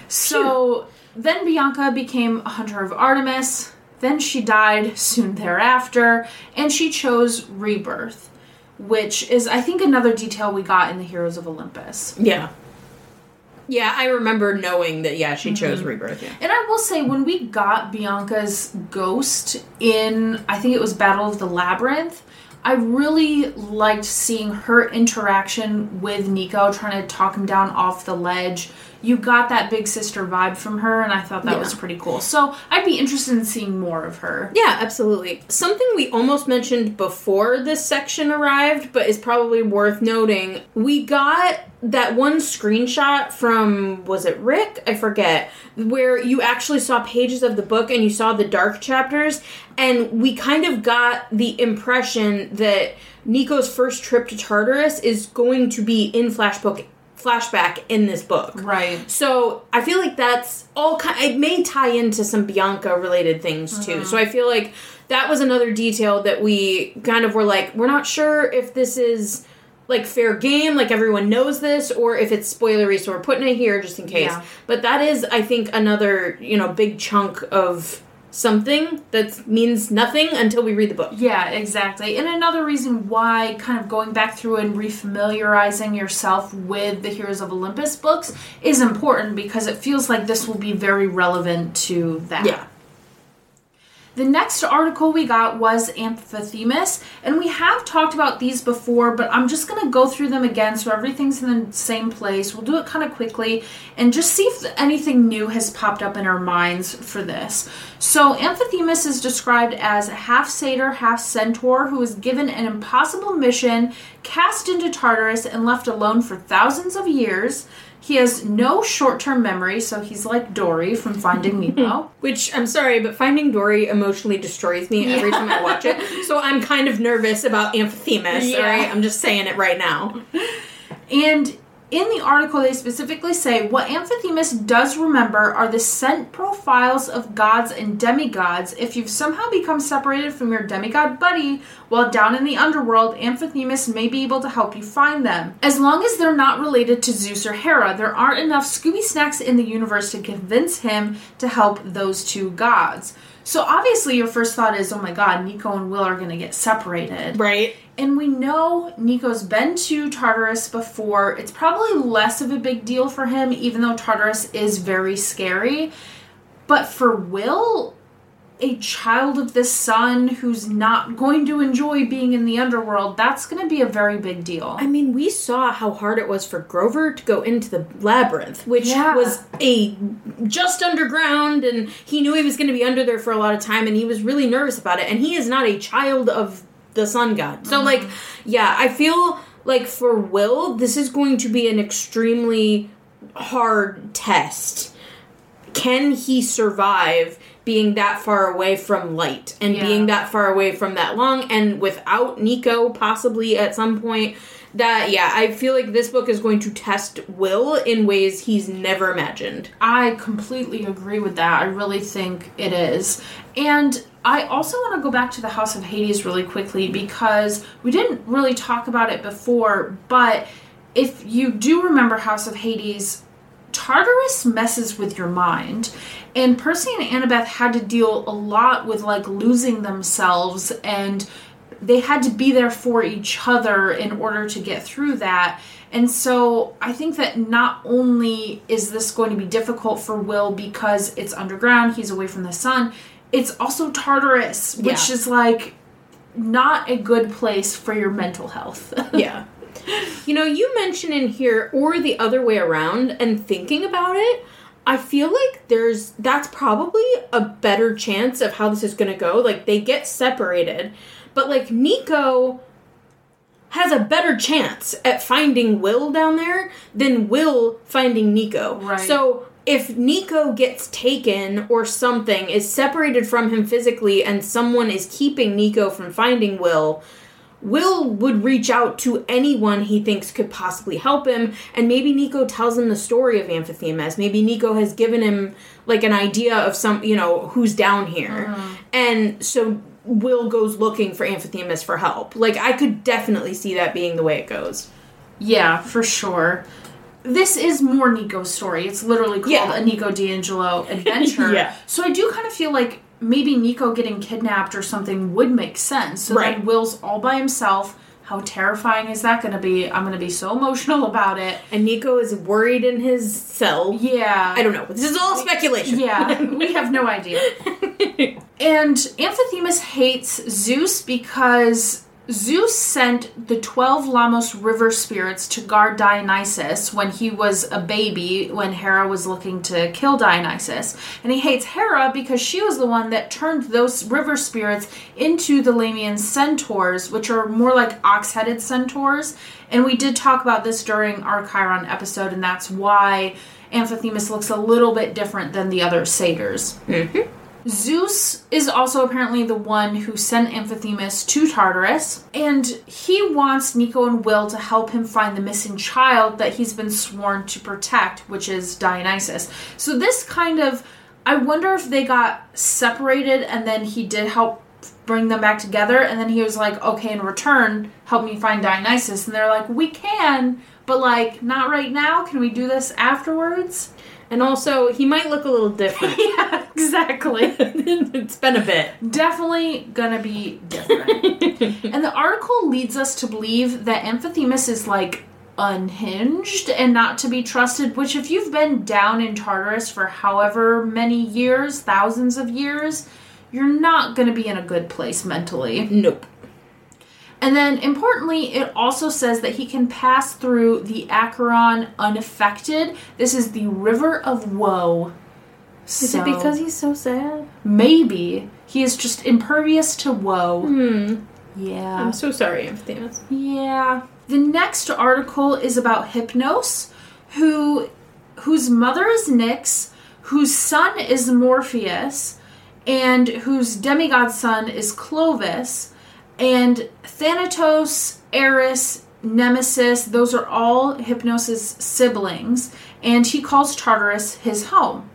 So Phew. Then Bianca became a hunter of Artemis. Then she died soon thereafter, and she chose rebirth, which is, I think, another detail we got in the Heroes of Olympus. Yeah. Yeah, I remember knowing that, yeah, she chose mm-hmm. Rebirth. Yeah. And I will say, when we got Bianca's ghost in, I think it was Battle of the Labyrinth, I really liked seeing her interaction with Nico, trying to talk him down off the ledge. You got that big sister vibe from her, and I thought that yeah. was pretty cool. So I'd be interested in seeing more of her. Yeah, absolutely. Something we almost mentioned before this section arrived, but is probably worth noting. We got that one screenshot from, was it Rick? I forget. Where you actually saw pages of the book and you saw the dark chapters, and we kind of got the impression that Nico's first trip to Tartarus is going to be in Flashbook flashback in this book. Right. So I feel like that's all kind it may tie into some Bianca related things too. Mm-hmm. So I feel like that was another detail that we kind of were like, we're not sure if this is like fair game, like everyone knows this, or if it's spoilery, so we're putting it here just in case. Yeah. But that is, I think, another, you know, big chunk of something that means nothing until we read the book. Yeah, exactly. And another reason why kind of going back through and refamiliarizing yourself with the Heroes of Olympus books is important, because it feels like this will be very relevant to that. Yeah. The next article we got was Amphithemis, and we have talked about these before, but I'm just going to go through them again so everything's in the same place. We'll do it kind of quickly and just see if anything new has popped up in our minds for this. So Amphithemis is described as a half satyr, half centaur who is given an impossible mission, cast into Tartarus, and left alone for thousands of years. He has no short-term memory, so he's like Dory from Finding Nemo. Which, I'm sorry, but Finding Dory emotionally destroys me every yeah. time I watch it. So I'm kind of nervous about Amphithemis, yeah. alright? I'm just saying it right now. And in the article, they specifically say, what Amphithemis does remember are the scent profiles of gods and demigods. If you've somehow become separated from your demigod buddy while down in the underworld, Amphithemis may be able to help you find them. As long as they're not related to Zeus or Hera, there aren't enough Scooby Snacks in the universe to convince him to help those two gods. So obviously your first thought is, oh my god, Nico and Will are going to get separated. Right. And we know Nico's been to Tartarus before. It's probably less of a big deal for him, even though Tartarus is very scary. But for Will, a child of the sun who's not going to enjoy being in the underworld, that's going to be a very big deal. I mean, we saw how hard it was for Grover to go into the labyrinth, which yeah. was a just underground, and he knew he was going to be under there for a lot of time, and he was really nervous about it. And he is not a child of the sun god. So, mm-hmm. like, yeah, I feel like for Will, this is going to be an extremely hard test. Can he survive being that far away from light and yeah. being that far away from that long and without Nico possibly at some point? That, yeah, I feel like this book is going to test Will in ways he's never imagined. I completely agree with that. I really think it is. And I also want to go back to the House of Hades really quickly because we didn't really talk about it before, but if you do remember House of Hades, Tartarus messes with your mind. And Percy and Annabeth had to deal a lot with, like, losing themselves, and they had to be there for each other in order to get through that. And so I think that not only is this going to be difficult for Will because it's underground, he's away from the sun, it's also Tartarus, which yeah. is, like, not a good place for your mental health. Yeah. You know, you mention in here, or the other way around, and thinking about it, I feel like there's, that's probably a better chance of how this is going to go. Like, they get separated, but, like, Nico has a better chance at finding Will down there than Will finding Nico. Right. So, if Nico gets taken or something, is separated from him physically, and someone is keeping Nico from finding Will, Will would reach out to anyone he thinks could possibly help him, and maybe Nico tells him the story of Amphithemis. Maybe Nico has given him, like, an idea of some, you know, who's down here. Uh-huh. And so Will goes looking for Amphithemis for help. Like, I could definitely see that being the way it goes. Yeah, for sure. This is more Nico's story. It's literally called yeah. A Nico D'Angelo Adventure. yeah. So I do kind of feel like maybe Nico getting kidnapped or something would make sense. So right. then Will's all by himself. How terrifying is that going to be? I'm going to be so emotional about it. And Nico is worried in his cell. Yeah. I don't know. This is all speculation. Yeah. We have no idea. And Amphithemis hates Zeus because Zeus sent the twelve Lamos river spirits to guard Dionysus when he was a baby, when Hera was looking to kill Dionysus. And he hates Hera because she was the one that turned those river spirits into the Lamian centaurs, which are more like ox-headed centaurs. And we did talk about this during our Chiron episode, and that's why Amphithemis looks a little bit different than the other satyrs. Mm-hmm. Zeus is also apparently the one who sent Amphithemis to Tartarus, and he wants Nico and Will to help him find the missing child that he's been sworn to protect, which is Dionysus. So this kind of, I wonder if they got separated and then he did help bring them back together, and then he was like, okay, in return, help me find Dionysus. And they're like, we can, but, like, not right now. Can we do this afterwards? And also, he might look a little different. Yeah, exactly. It's been a bit. Definitely gonna be different. And the article leads us to believe that Amphithemis is, like, unhinged and not to be trusted, which if you've been down in Tartarus for however many years, thousands of years, you're not gonna be in a good place mentally. Nope. And then, importantly, it also says that he can pass through the Acheron unaffected. This is the River of Woe. Is so, it because he's so sad? Maybe. He is just impervious to woe. Hmm. Yeah. I'm so sorry, Amphithemis. Yeah. The next article is about Hypnos, who, whose mother is Nyx, whose son is Morpheus, and whose demigod son is Clovis. And Thanatos, Eris, Nemesis, those are all Hypnos' siblings. And he calls Tartarus his home.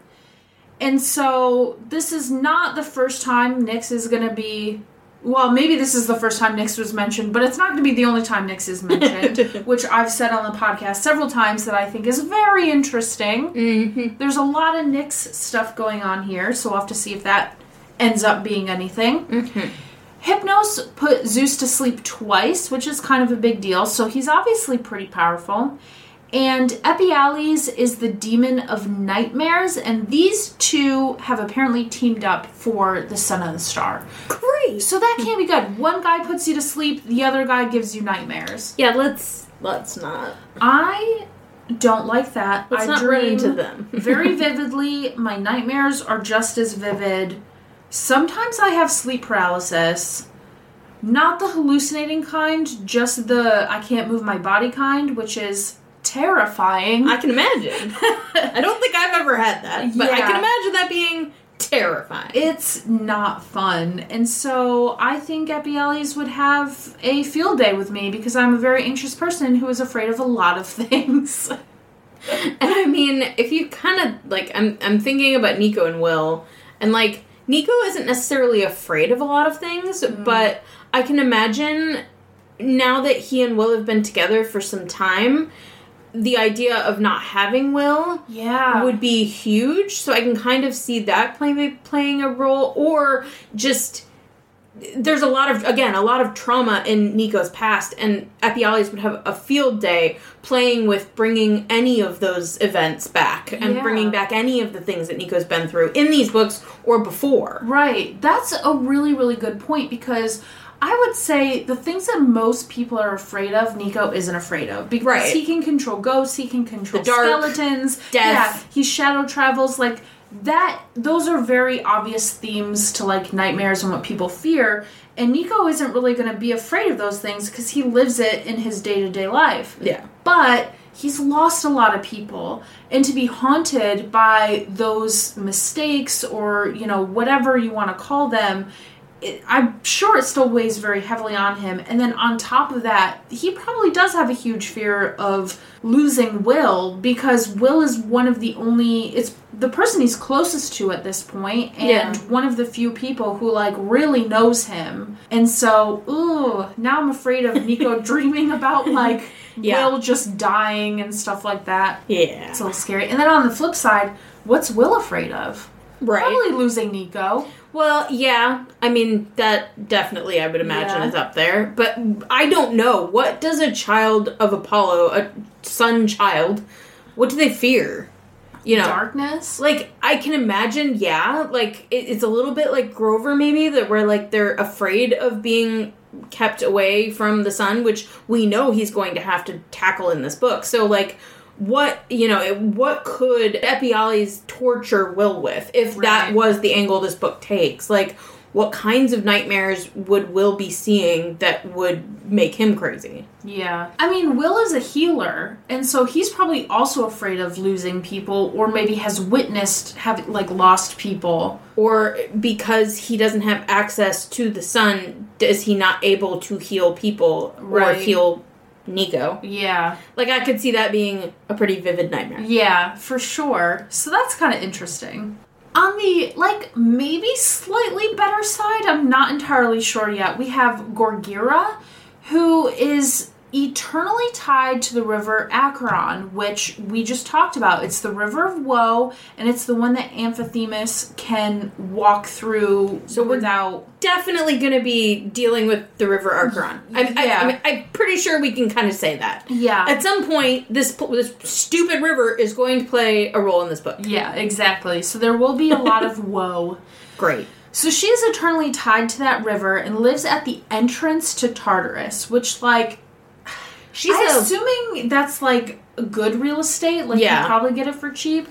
And so this is not the first time Nyx is going to be... Well, maybe this is the first time Nyx was mentioned, but it's not going to be the only time Nyx is mentioned, which I've said on the podcast several times that I think is very interesting. Mm-hmm. There's a lot of Nyx stuff going on here, so we'll have to see if that ends up being anything. Mm-hmm. Hypnos put Zeus to sleep twice, which is kind of a big deal, so he's obviously pretty powerful. And Epiales is the demon of nightmares, and these two have apparently teamed up for the Son of the Star. Great! So that can't be good. One guy puts you to sleep, the other guy gives you nightmares. Yeah, let's let's not. I don't like that. Let's I not dream run into them. very vividly. My nightmares are just as vivid. Sometimes I have sleep paralysis, Not the hallucinating kind, just the I can't move my body kind, which is terrifying. I can imagine. I don't think I've ever had that, but Yeah. I can imagine that being terrifying. It's not fun. And so I think Epiales would have a field day with me because I'm a very anxious person who is afraid of a lot of things. And I mean, if you kind of, like, I'm I'm thinking about Nico and Will, and, like, Nico isn't necessarily afraid of a lot of things, mm. but I can imagine now that he and Will have been together for some time, the idea of not having Will yeah. would be huge. So I can kind of see that play, playing a role, or just there's a lot of, again, a lot of trauma in Nico's past, and Epiales would have a field day playing with bringing any of those events back and yeah. bringing back any of the things that Nico's been through in these books or before. Right. That's a really, really good point, because I would say the things that most people are afraid of, Nico isn't afraid of. Because right. he can control ghosts, he can control the dark, skeletons. Death. Yeah, he shadow travels, like... That, those are very obvious themes to, like, nightmares and what people fear, and Nico isn't really going to be afraid of those things because he lives it in his day-to-day life. Yeah. But he's lost a lot of people, and to be haunted by those mistakes or, you know, whatever you want to call them, it, I'm sure it still weighs very heavily on him. And then on top of that, he probably does have a huge fear of losing Will, because Will is one of the only, it's the person he's closest to at this point, and yeah. one of the few people who, like, really knows him. And so, ooh, now I'm afraid of Nico dreaming about, like, yeah. Will just dying and stuff like that. Yeah. It's a little scary. And then on the flip side, what's Will afraid of? Right. Probably losing Nico. Well, yeah. I mean, that definitely, I would imagine, yeah. is up there. But I don't know. What does a child of Apollo, a sun child, what do they fear? You know, darkness? Like, I can imagine, yeah. Like, it, it's a little bit like Grover, maybe, that where, like, they're afraid of being kept away from the sun, which we know he's going to have to tackle in this book. So, like... What, you know, what could Epiales torture Will with if right. that was the angle this book takes? Like, what kinds of nightmares would Will be seeing that would make him crazy? Yeah. I mean, Will is a healer, and so he's probably also afraid of losing people, or maybe has witnessed having, like, lost people. Or because he doesn't have access to the sun, is he not able to heal people right. or heal Nico? Yeah. Like, I could see that being a pretty vivid nightmare. Yeah, for sure. So that's kind of interesting. On the, like, maybe slightly better side, I'm not entirely sure yet, we have Gorgira, who is eternally tied to the river Acheron, which we just talked about. It's the river of woe, and it's the one that Amphithemis can walk through so without... We're definitely going to be dealing with the river Acheron. I, yeah. I, I mean, I'm pretty sure we can kind of say that. Yeah. At some point, this this stupid river is going to play a role in this book. Yeah, exactly. So there will be a lot of woe. Great. So she is eternally tied to that river and lives at the entrance to Tartarus, which, like... She's I'm a, assuming that's, like, good real estate. Like, yeah. you probably get it for cheap.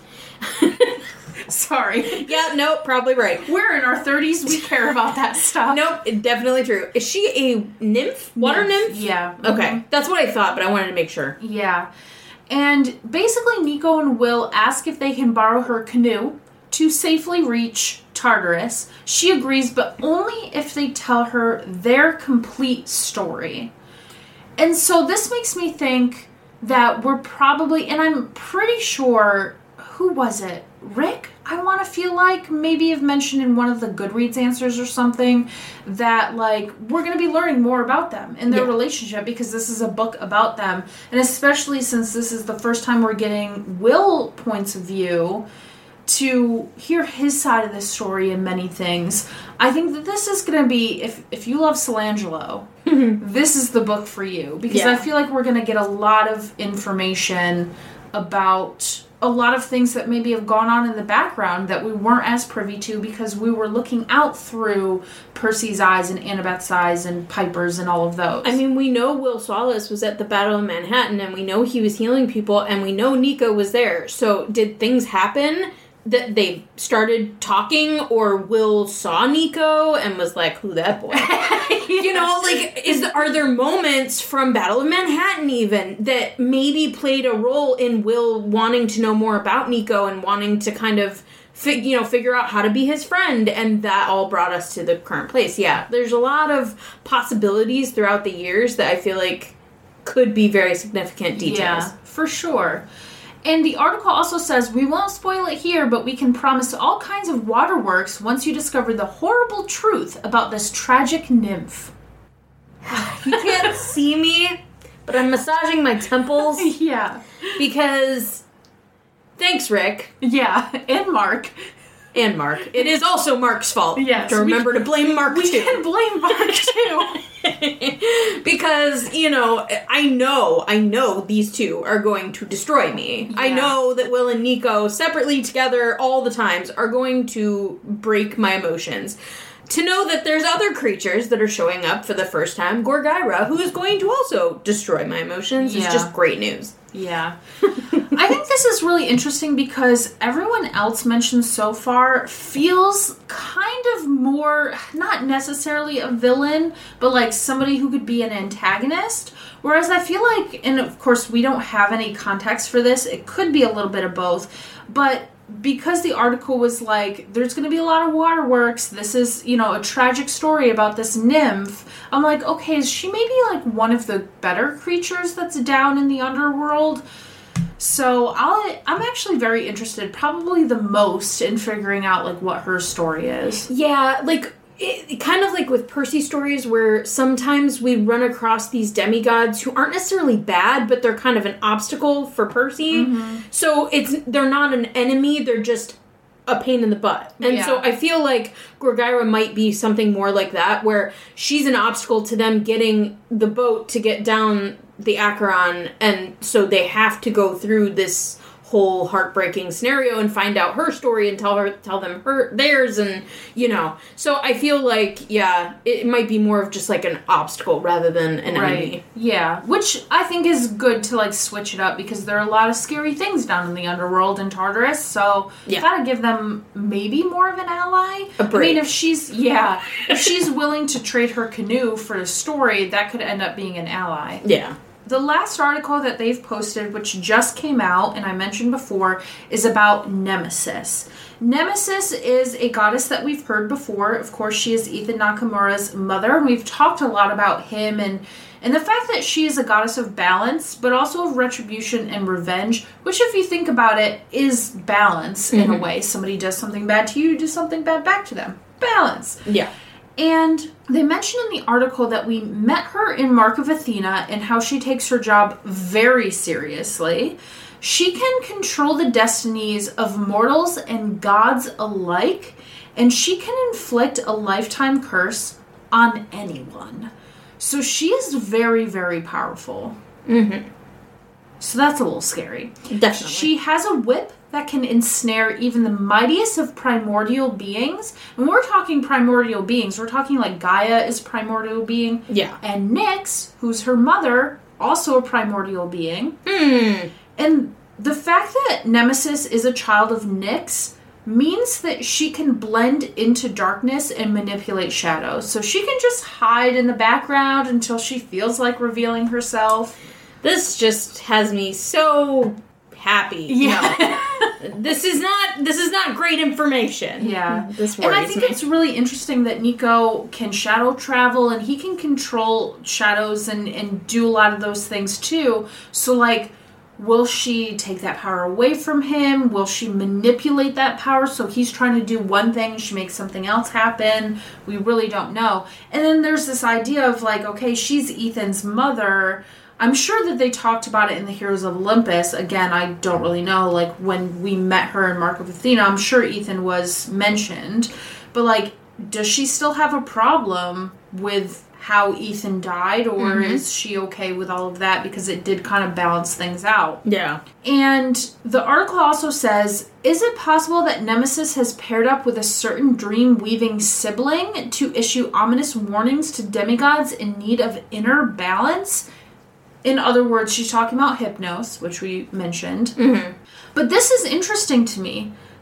Sorry. Yeah, nope, probably right. We're in our thirties. We care about that stuff. Nope, definitely true. Is she a nymph? Water nymph? nymph? Yeah. Okay. Mm-hmm. That's what I thought, but I wanted to make sure. Yeah. And basically, Nico and Will ask if they can borrow her canoe to safely reach Tartarus. She agrees, but only if they tell her their complete story. And so this makes me think that we're probably, and I'm pretty sure, who was it? Rick? I want to feel like maybe have mentioned in one of the Goodreads answers or something that, like, we're going to be learning more about them and their yeah. relationship, because this is a book about them. And especially since this is the first time we're getting Will points of view, to hear his side of the story in many things. I think that this is going to be, if if you love Solangelo, this is the book for you. Because yeah. I feel like we're going to get a lot of information about a lot of things that maybe have gone on in the background that we weren't as privy to because we were looking out through Percy's eyes and Annabeth's eyes and Piper's and all of those. I mean, we know Will Solace was at the Battle of Manhattan, and we know he was healing people, and we know Nico was there. So did things happen that they started talking, or Will saw Nico and was like, who that boy? You know, like, is the, are there moments from Battle of Manhattan even that maybe played a role in Will wanting to know more about Nico and wanting to kind of, fi- you know, figure out how to be his friend, and that all brought us to the current place. Yeah, there's a lot of possibilities throughout the years that I feel like could be very significant details. Yeah, for sure. And the article also says, we won't spoil it here, but we can promise all kinds of waterworks once you discover the horrible truth about this tragic nymph. You can't see me, but I'm massaging my temples. Yeah. Because, thanks, Rick. Yeah, and Mark. And Mark. It is also Mark's fault. Yes. To remember we, to blame Mark, we too. We can blame Mark, too. Because, you know, I know, I know these two are going to destroy me. Yeah. I know that Will and Nico, separately, together, all the times, are going to break my emotions. To know that there's other creatures that are showing up for the first time, Gorgyra, who is going to also destroy my emotions, yeah. is just great news. Yeah. I think this is really interesting because everyone else mentioned so far feels kind of more, not necessarily a villain, but like somebody who could be an antagonist. Whereas I feel like, and of course we don't have any context for this, it could be a little bit of both, but because the article was like, there's going to be a lot of waterworks, this is, you know, a tragic story about this nymph, I'm like, okay, is she maybe like one of the better creatures that's down in the underworld? So I'll, I'm actually very interested, probably the most, in figuring out like what her story is. Yeah, like, it, kind of like with Percy stories where sometimes we run across these demigods who aren't necessarily bad, but they're kind of an obstacle for Percy. Mm-hmm. So it's they're not an enemy, they're just a pain in the butt. And yeah. so I feel like Gorgyra might be something more like that, where she's an obstacle to them getting the boat to get down the Acheron, and so they have to go through this whole heartbreaking scenario and find out her story and tell her tell them her theirs, and you know, so I feel like yeah it might be more of just like an obstacle rather than an right. enemy. Yeah, which I think is good to like switch it up, because there are a lot of scary things down in the underworld in Tartarus, so you yeah. gotta give them maybe more of an ally. A break. I mean, if she's yeah if she's willing to trade her canoe for a story, that could end up being an ally. Yeah. The last article that they've posted, which just came out, and I mentioned before, is about Nemesis. Nemesis is a goddess that we've heard before. Of course, she is Ethan Nakamura's mother, and we've talked a lot about him and, and the fact that she is a goddess of balance, but also of retribution and revenge, which, if you think about it, is balance in mm-hmm. a way. Somebody does something bad to you, you do something bad back to them. Balance. Yeah. And they mention in the article that we met her in Mark of Athena and how she takes her job very seriously. She can control the destinies of mortals and gods alike, and she can inflict a lifetime curse on anyone. So she is very, very powerful. Mm-hmm. So that's a little scary. Definitely. She has a whip that can ensnare even the mightiest of primordial beings. And we're talking primordial beings. We're talking like Gaia is a primordial being. Yeah. And Nyx, who's her mother, also a primordial being. Hmm. And the fact that Nemesis is a child of Nyx means that she can blend into darkness and manipulate shadows. So she can just hide in the background until she feels like revealing herself. This just has me so happy. Yeah. No. This is not this is not great information. Yeah. This worries And I think me. it's really interesting that Nico can shadow travel and he can control shadows and, and do a lot of those things too. So like, will she take that power away from him? Will she manipulate that power so he's trying to do one thing, she makes something else happen? We really don't know. And then there's this idea of like, okay, she's Ethan's mother. I'm sure that they talked about it in the Heroes of Olympus. Again, I don't really know. Like, when we met her in Mark of Athena, I'm sure Ethan was mentioned. But, like, does she still have a problem with how Ethan died? Or mm-hmm. is she okay with all of that? Because it did kind of balance things out. Yeah. And the article also says, is it possible that Nemesis has paired up with a certain dream-weaving sibling to issue ominous warnings to demigods in need of inner balance? In other words, she's talking about Hypnos, which we mentioned. Mm-hmm. But this is interesting to me.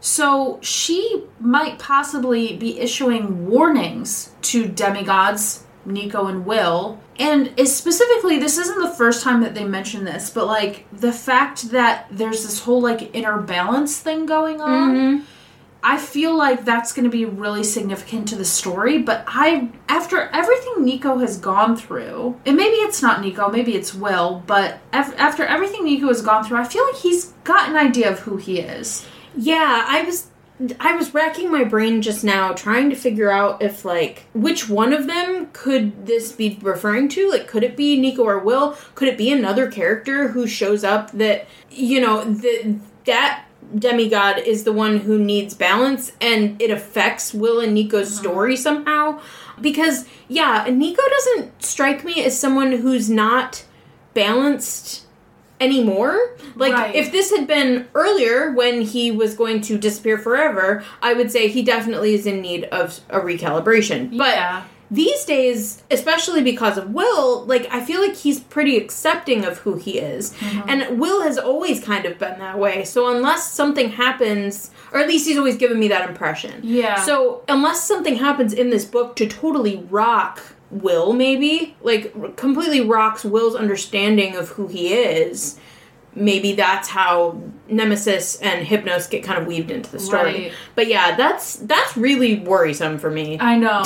So she might possibly be issuing warnings to demigods, Nico and Will. And is specifically, this isn't the first time that they mention this, but, like, the fact that there's this whole, like, inner balance thing going on, mm-hmm. I feel like that's going to be really significant to the story. But I, after everything Nico has gone through, and maybe it's not Nico, maybe it's Will, but af- after everything Nico has gone through, I feel like he's got an idea of who he is. Yeah, I was I was racking my brain just now trying to figure out if, like, which one of them could this be referring to? Like, could it be Nico or Will? Could it be another character who shows up that, you know, that that demigod is the one who needs balance and it affects Will and Nico's mm-hmm. story somehow? Because, yeah, Nico doesn't strike me as someone who's not balanced anymore. Like, right. if this had been earlier when he was going to disappear forever, I would say he definitely is in need of a recalibration. Yeah. But these days, especially because of Will, like, I feel like he's pretty accepting of who he is. Mm-hmm. And Will has always kind of been that way. So unless something happens, or at least he's always given me that impression. Yeah. So unless something happens in this book to totally rock Will, maybe, like, completely rocks Will's understanding of who he is, maybe that's how Nemesis and Hypnos get kind of weaved into the story. Right. But yeah, that's that's really worrisome for me. I know.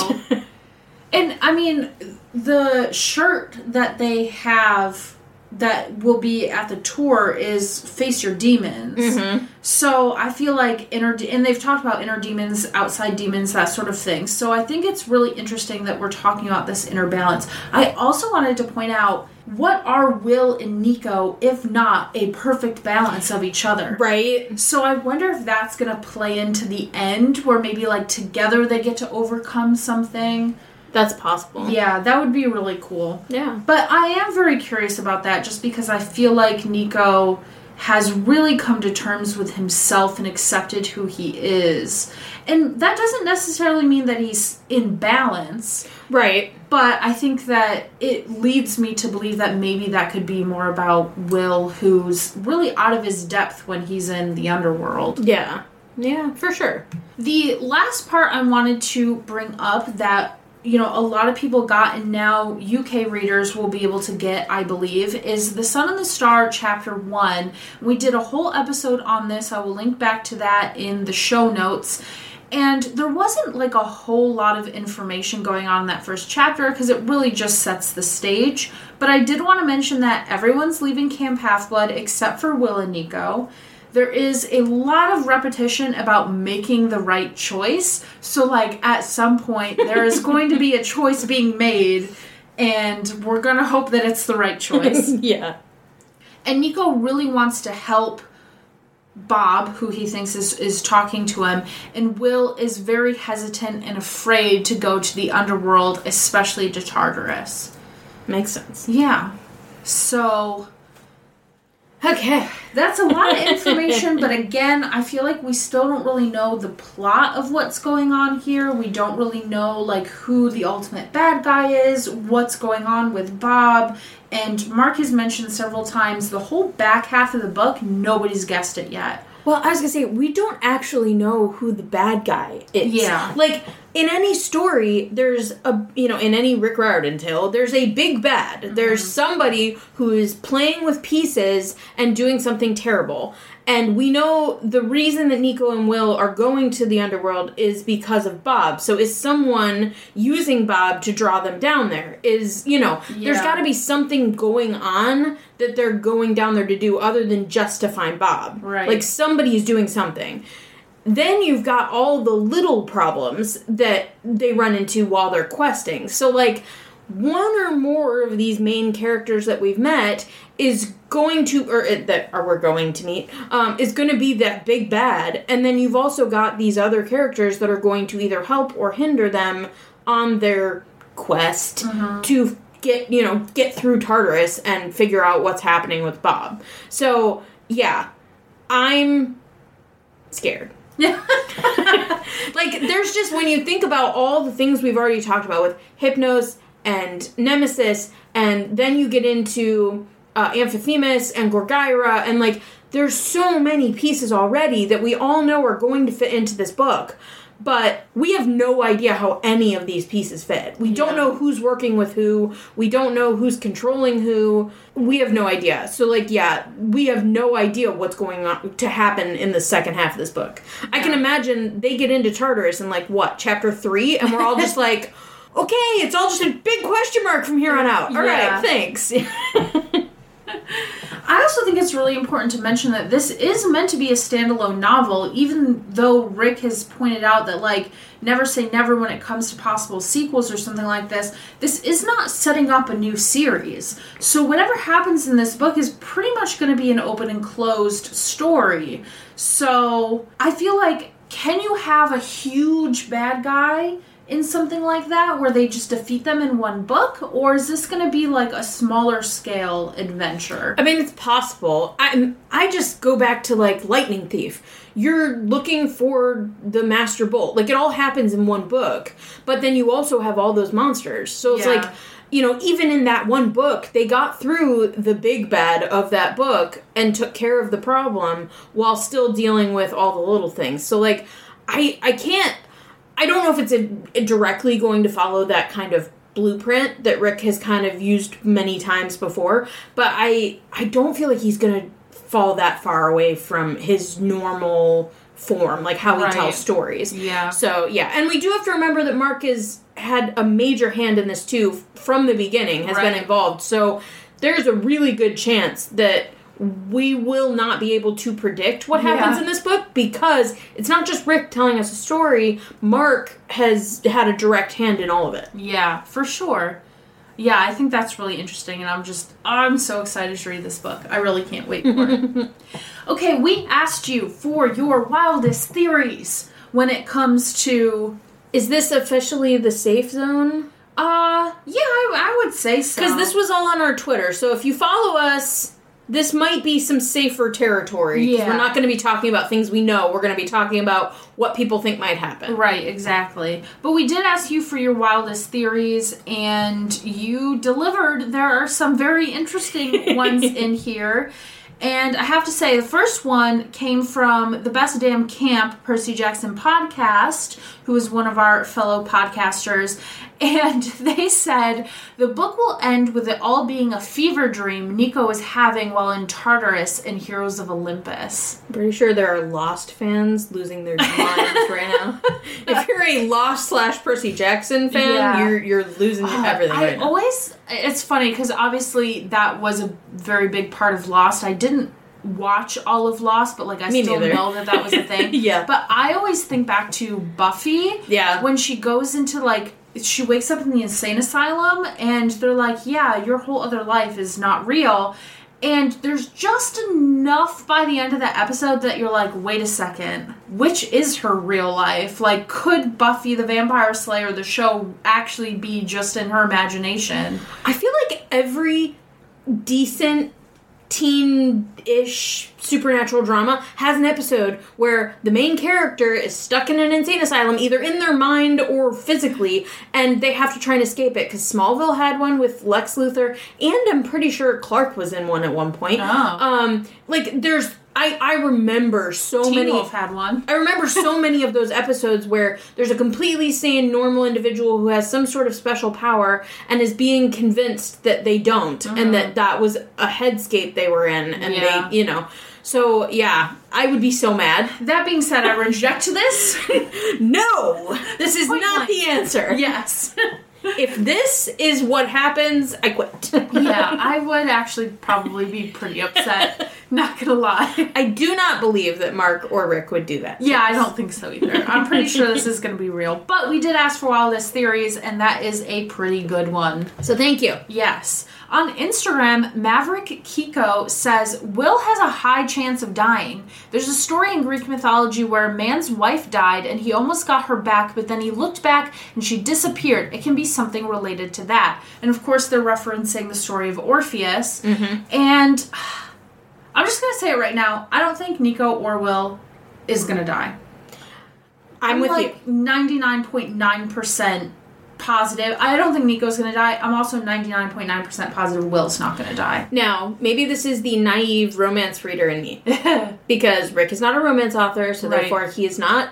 And, I mean, the shirt that they have that will be at the tour is Face Your Demons. Mm-hmm. So I feel like inner... De- and they've talked about inner demons, outside demons, that sort of thing. So I think it's really interesting that we're talking about this inner balance. I also wanted to point out, what are Will and Nico, if not a perfect balance of each other? Right. So I wonder if that's going to play into the end, where maybe, like, together they get to overcome something. That's possible. Yeah, that would be really cool. Yeah. But I am very curious about that, just because I feel like Nico has really come to terms with himself and accepted who he is. And that doesn't necessarily mean that he's in balance. Right. But I think that it leads me to believe that maybe that could be more about Will, who's really out of his depth when he's in the underworld. Yeah. Yeah, for sure. The last part I wanted to bring up that, you know, a lot of people got, and now U K readers will be able to get, I believe, is The Sun and the Star, Chapter one. We did a whole episode on this. I will link back to that in the show notes. And there wasn't, like, a whole lot of information going on in that first chapter, because it really just sets the stage. But I did want to mention that everyone's leaving Camp Half-Blood except for Will and Nico. There is a lot of repetition about making the right choice. So, like, at some point, there is going to be a choice being made, and we're going to hope that it's the right choice. Yeah. And Nico really wants to help Bob, who he thinks is, is talking to him, and Will is very hesitant and afraid to go to the underworld, especially to Tartarus. Makes sense. Yeah. So... okay. That's a lot of information, but again, I feel like we still don't really know the plot of what's going on here. We don't really know, like, who the ultimate bad guy is, what's going on with Bob, and Mark has mentioned several times the whole back half of the book, nobody's guessed it yet. Well, I was gonna say, we don't actually know who the bad guy is. Yeah. Like, in any story, there's a, you know, in any Rick Riordan tale, there's a big bad. Mm-hmm. There's somebody who is playing with pieces and doing something terrible. And we know the reason that Nico and Will are going to the underworld is because of Bob. So is someone using Bob to draw them down there? Is, you know, yeah. There's got to be something going on that they're going down there to do other than just to find Bob. Right. Like, somebody's doing something. Then you've got all the little problems that they run into while they're questing. So, like, one or more of these main characters that we've met is going to, or that or we're going to meet, um, is going to be that big bad. And then you've also got these other characters that are going to either help or hinder them on their quest mm-hmm. to get, you know, get through Tartarus and figure out what's happening with Bob. So, yeah, I'm scared. Like, there's just, when you think about all the things we've already talked about with Hypnos and Nemesis, and then you get into uh, Amphithemis and Gorgyra, and, like, there's so many pieces already that we all know are going to fit into this book. But we have no idea how any of these pieces fit. We don't Yeah. know who's working with who. We don't know who's controlling who. We have no idea. So, like, yeah, we have no idea what's going on to happen in the second half of this book. Yeah. I can imagine they get into Tartarus in, like, what, chapter three? And we're all just like, okay, it's all just a big question mark from here on out. All yeah. right, thanks. I also think it's really important to mention that this is meant to be a standalone novel, even though Rick has pointed out that, like, never say never when it comes to possible sequels or something like this. This is not setting up a new series. So whatever happens in this book is pretty much going to be an open and closed story. So I feel like, can you have a huge bad guy in something like that, where they just defeat them in one book? Or is this going to be like a smaller scale adventure? I mean, it's possible. I I just go back to, like, Lightning Thief. You're looking for the Master Bolt. Like, it all happens in one book. But then you also have all those monsters. So it's yeah. like, you know, even in that one book, they got through the big bad of that book and took care of the problem while still dealing with all the little things. So, like, I I can't... I don't know if it's a, a directly going to follow that kind of blueprint that Rick has kind of used many times before, but I I don't feel like he's going to fall that far away from his normal form, like how right. he tells stories. Yeah. So, yeah. And we do have to remember that Mark has had a major hand in this, too, from the beginning, has right. been involved. So there's a really good chance that we will not be able to predict what happens yeah. in this book, because it's not just Rick telling us a story. Mark has had a direct hand in all of it. Yeah, for sure. Yeah, I think that's really interesting, and I'm just, I'm so excited to read this book. I really can't wait for it. Okay, we asked you for your wildest theories when it comes to... Is this officially the safe zone? Uh, yeah, I, I would say so. Because this was all on our Twitter, so if you follow us... This might be some safer territory, because yeah. we're not going to be talking about things we know. We're going to be talking about what people think might happen. Right, exactly. But we did ask you for your wildest theories, and you delivered. There are some very interesting ones in here. And I have to say, the first one came from the Best Damn Camp Percy Jackson podcast, who is one of our fellow podcasters. And they said, the book will end with it all being a fever dream Nico is having while in Tartarus in Heroes of Olympus. I'm pretty sure there are Lost fans losing their minds right now. If you're a Lost slash Percy Jackson fan, yeah. you're you're losing uh, everything I right now. always, it's funny, because obviously that was a very big part of Lost. I didn't watch all of Lost, but, like, I Me still neither. know that that was a thing. Yeah. But I always think back to Buffy. Yeah. When she goes into, like, she wakes up in the insane asylum, and they're like, yeah, your whole other life is not real. And there's just enough by the end of that episode that you're like, wait a second, which is her real life? Like, could Buffy the Vampire Slayer, the show, actually be just in her imagination? I feel like every decent teen-ish supernatural drama has an episode where the main character is stuck in an insane asylum, either in their mind or physically, and they have to try and escape it, because Smallville had one with Lex Luthor, and I'm pretty sure Clark was in one at one point. Oh. Um, like, there's... I, I remember so Teen many... Wolf had one. I remember so many of those episodes where there's a completely sane, normal individual who has some sort of special power and is being convinced that they don't, mm-hmm. and that that was a headscape they were in, and yeah. they, you know... So, yeah, I would be so mad. That being said, I reject this. No! This is Point not blank. the answer. Yes. If this is what happens, I quit. Yeah, I would actually probably be pretty upset. Not gonna lie. I do not believe that Mark or Rick would do that. Yeah, I don't think so either. I'm pretty sure this is gonna be real. But we did ask for wildest theories, and that is a pretty good one. So thank you. Yes. On Instagram, Maverick Kiko says, Will has a high chance of dying. There's a story in Greek mythology where a man's wife died and he almost got her back, but then he looked back and she disappeared. It can be something related to that. And of course, they're referencing the story of Orpheus. Mm-hmm. And I'm just going to say it right now. I don't think Nico or Will is going to die. I'm, I'm with like you. ninety-nine point nine percent positive. I don't think Nico's going to die. I'm also ninety-nine point nine percent positive Will's not going to die. Now, maybe this is the naive romance reader in me. Because Rick is not a romance author, so right. therefore he is not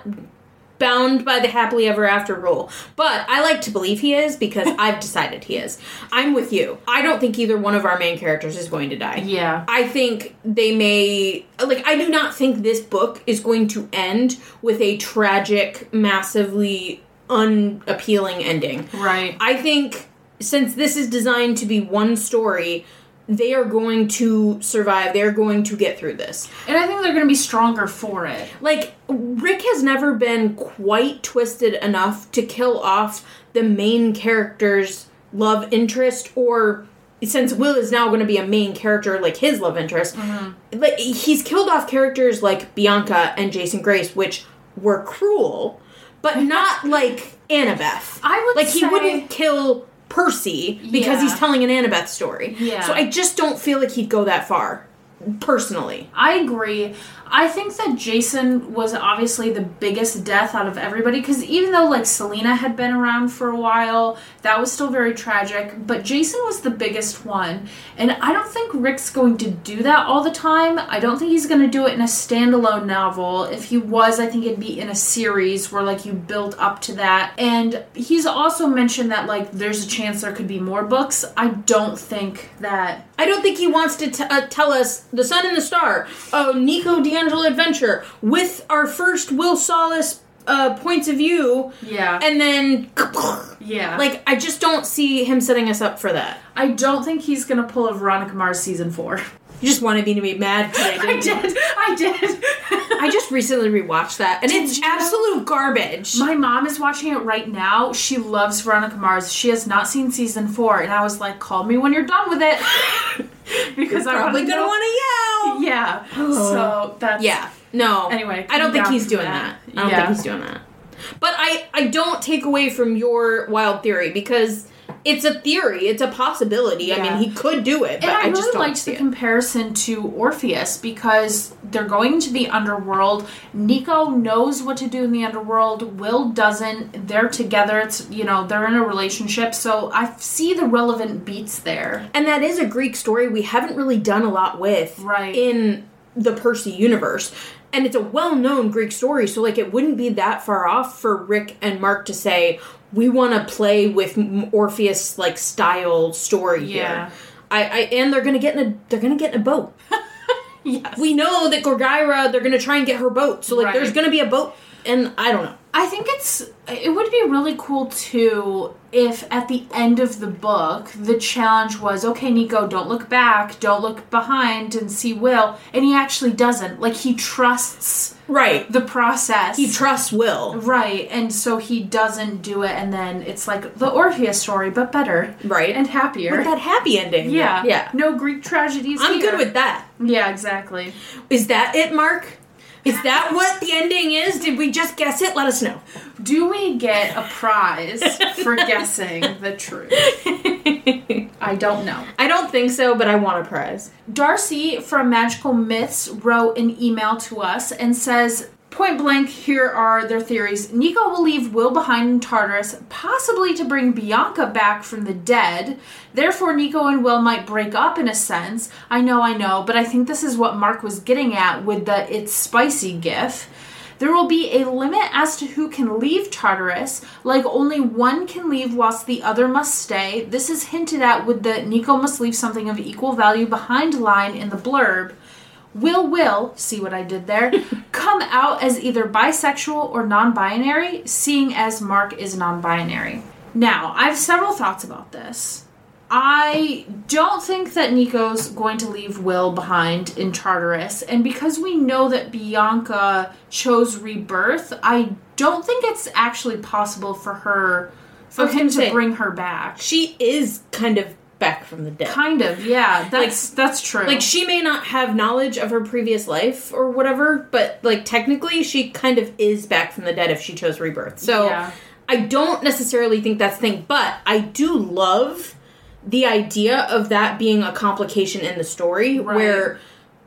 bound by the happily ever after rule. But I like to believe he is because I've decided he is. I'm with you. I don't think either one of our main characters is going to die. Yeah. I think they may... Like, I do not think this book is going to end with a tragic, massively unappealing ending. Right. I think since this is designed to be one story... they are going to survive. They're going to get through this. And I think they're going to be stronger for it. Like, Rick has never been quite twisted enough to kill off the main character's love interest, or since Will is now going to be a main character, like his love interest, mm-hmm. like, he's killed off characters like Bianca and Jason Grace, which were cruel, but not like Annabeth. I would like, say... he wouldn't kill... Percy because yeah. he's telling an Annabeth story. Yeah. So I just don't feel like he'd go that far, personally. I agree. I think that Jason was obviously the biggest death out of everybody, because even though, like, Selena had been around for a while, that was still very tragic, but Jason was the biggest one, and I don't think Rick's going to do that all the time. I don't think he's going to do it in a standalone novel. If he was, I think it'd be in a series where, like, you build up to that, and he's also mentioned that, like, there's a chance there could be more books. I don't think that... I don't think he wants to t- uh, tell us The Sun and the Star, oh, Nico D'Angelo adventure with our first Will Solace uh, points of view. Yeah. And then... Yeah. Like, I just don't see him setting us up for that. I don't think he's going to pull a Veronica Mars season four. You just wanted me to be mad today, didn't I you? did. I did. I just recently rewatched that, and Did it's you know- absolute garbage. My mom is watching it right now. She loves Veronica Mars. She has not seen season four, and I was like, call me when you're done with it. Because You're I probably wanna gonna know- want to yell. Yeah. So that's... Yeah. No. Anyway, I don't think down he's from doing that. that. I don't Yeah. think he's doing that. But I, I don't take away from your wild theory, because it's a theory. It's a possibility. Yeah. I mean, he could do it, but And I, I, really just don't liked see the it. comparison to Orpheus, because they're going into the underworld. Nico knows what to do in the underworld. Will doesn't. They're together. It's, you know, they're in a relationship. So I see the relevant beats there. And that is a Greek story we haven't really done a lot with Right. in the Percy universe. And it's a well-known Greek story, so, like, it wouldn't be that far off for Rick and Mark to say, we want to play with Orpheus, like, style story Yeah. here. I, I and they're gonna get in a they're gonna get in a boat. Yes. We know that Gorgyra, they're gonna try and get her boat, so, like, Right. there's gonna be a boat, and I don't know. I think it's it would be really cool too if at the end of the book the challenge was, okay, Nico, don't look back, don't look behind and see Will, and he actually doesn't. Like, he trusts Right. the process. He trusts Will. Right, and so he doesn't do it, and then it's like the Orpheus story, but better. Right. And happier. With that happy ending. yeah. Yeah. No Greek tragedies I'm here. good with that. Yeah, exactly. Is that it, Mark? Is that what the ending is? Did we just guess it? Let us know. Do we get a prize for guessing the truth? I don't know. I don't think so, but I want a prize. Darcy from Magical Myths wrote an email to us and says, point blank, here are their theories. Nico will leave Will behind in Tartarus, possibly to bring Bianca back from the dead. Therefore, Nico and Will might break up in a sense. I know, I know, but I think this is what Mark was getting at with the "it's spicy" gif. There will be a limit as to who can leave Tartarus, like only one can leave whilst the other must stay. This is hinted at with the Nico must leave something of equal value behind line in the blurb. Will will, see what I did there, come out as either bisexual or non-binary, seeing as Mark is non-binary. Now, I have several thoughts about this. I don't think that Nico's going to leave Will behind in Tartarus, and because we know that Bianca chose Rebirth, I don't think it's actually possible for her, for him to say, bring her back. She is kind of back from the dead. Kind of, yeah. That's like, that's true. Like, she may not have knowledge of her previous life or whatever, but, like, technically she kind of is back from the dead if she chose Rebirth. So, yeah. I don't necessarily think that's the thing, but I do love the idea of that being a complication in the story, right. where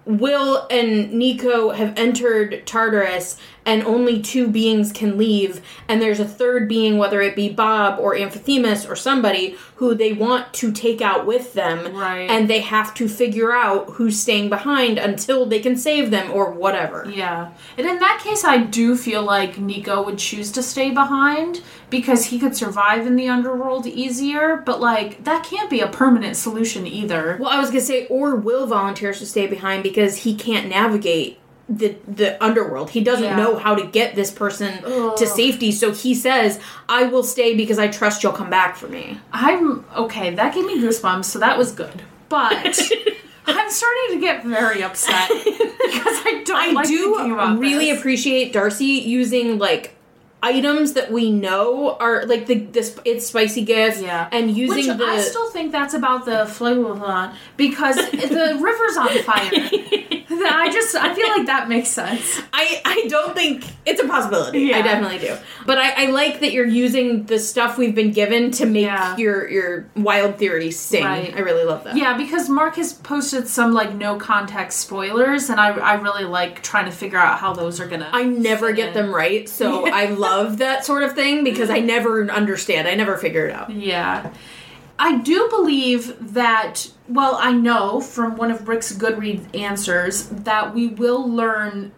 Will and Nico have entered Tartarus, and only two beings can leave, and there's a third being, whether it be Bob or Amphithemis or somebody, who they want to take out with them, right. and they have to figure out who's staying behind until they can save them, or whatever. Yeah. And in that case, I do feel like Nico would choose to stay behind, because he could survive in the underworld easier, but, like, that can't be a permanent solution either. Well, I was gonna say, or Will volunteers to stay behind because he can't navigate the the underworld. He doesn't yeah. know how to get this person Ugh. to safety, so he says, I will stay because I trust you'll come back for me. I'm, okay, that gave me goosebumps, so that was good. But I'm starting to get very upset because I don't I like do thinking about really this. appreciate Darcy using, like, items that we know are, like, the, the it's spicy gift, Yeah. and using Which the... I still think that's about the Flagelon, because the river's on fire. I just, I feel like that makes sense. I, I don't think... It's a possibility. Yeah. I definitely do. But I, I like that you're using the stuff we've been given to make Yeah. your, your wild theories sing. Right. I really love that. Yeah, because Mark has posted some, like, no-context spoilers, and I, I really like trying to figure out how those are gonna I never fit get in. them right, so I love that sort of thing, because I never understand. I never figure it out. Yeah. I do believe that, well, I know from one of Rick's Goodreads answers that we will learn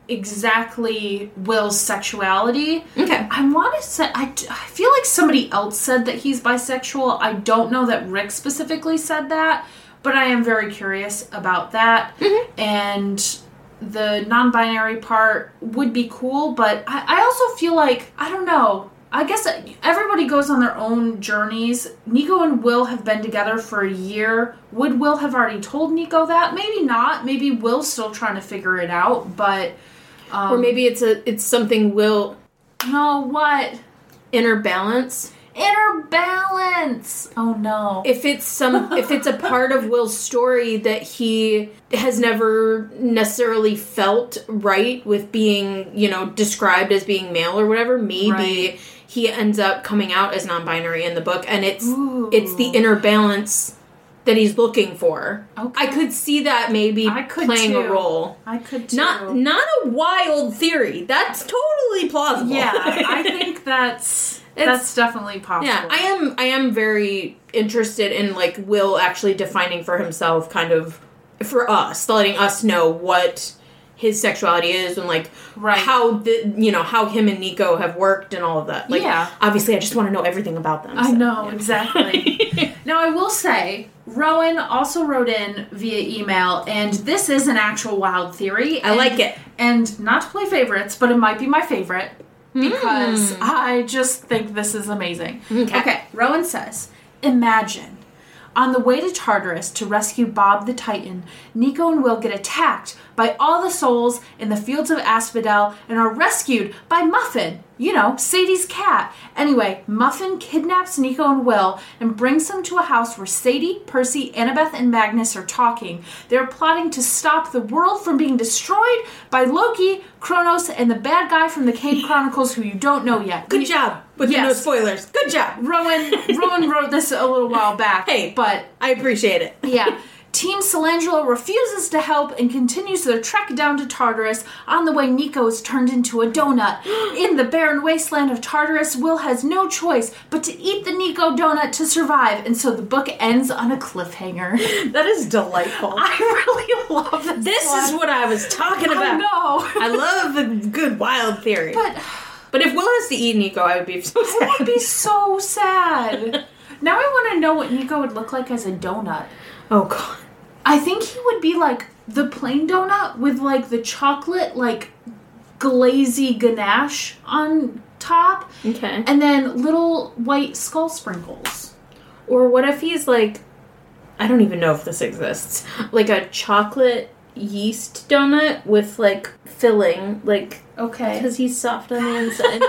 exactly Will's sexuality. Okay. I want to say, I, I feel like somebody else said that he's bisexual. I don't know that Rick specifically said that, but I am very curious about that. Mm-hmm. And the non-binary part would be cool, but I, I also feel like, I don't know, I guess everybody goes on their own journeys. Nico and Will have been together for a year. Would Will have already told Nico that? Maybe not. Maybe Will's still trying to figure it out, but... Um, Or maybe it's a it's something Will... No, what? Inner balance. Inner balance! Oh, no. If it's some, if it's a part of Will's story that he has never necessarily felt right with being, you know, described as being male or whatever, maybe Right. he ends up coming out as non-binary in the book, and it's Ooh. it's the inner balance that he's looking for. Okay. I could see that maybe I could playing too. a role. I could too. Not not a wild theory. That's totally plausible. Yeah, I think that's... That's definitely possible. Yeah, I am I am very interested in, like, Will actually defining for himself, kind of, for us, letting us know what his sexuality is, and, like, Right. how the, you know, how him and Nico have worked and all of that. Like, Yeah. obviously I just want to know everything about them. I so, know, yeah. exactly. Now, I will say, Rowan also wrote in via email, and this is an actual wild theory. I and, like it. And not to play favorites, but it might be my favorite, because Mm. I just think this is amazing. Okay. Okay, Rowan says, imagine, on the way to Tartarus to rescue Bob the Titan, Nico and Will get attacked by all the souls in the fields of Asphodel and are rescued by Muffin. You know, Sadie's cat. Anyway, Muffin kidnaps Nico and Will and brings them to a house where Sadie, Percy, Annabeth, and Magnus are talking. They're plotting to stop the world from being destroyed by Loki, Kronos, and the bad guy from the Kane Chronicles who you don't know yet. Good job with the no Yes. spoilers. Good job. Rowan Rowan wrote this a little while back. Hey, but I appreciate it. yeah. Team Solangelo refuses to help and continues their trek down to Tartarus. On the way, Nico is turned into a donut. In the barren wasteland of Tartarus, Will has no choice but to eat the Nico donut to survive, and so the book ends on a cliffhanger. That is delightful. I really love this. This one. is what I was talking about. I know. I love the good wild theory. But But if Will has to eat Nico, I would be so sad. I would be so sad. Now I want to know what Nico would look like as a donut. Oh, God. I think he would be like the plain donut with like the chocolate, like glazy ganache on top, Okay. and then little white skull sprinkles. Or what if he's like, I don't even know if this exists, like a chocolate yeast donut with like filling, like, Okay. because he's soft on the inside.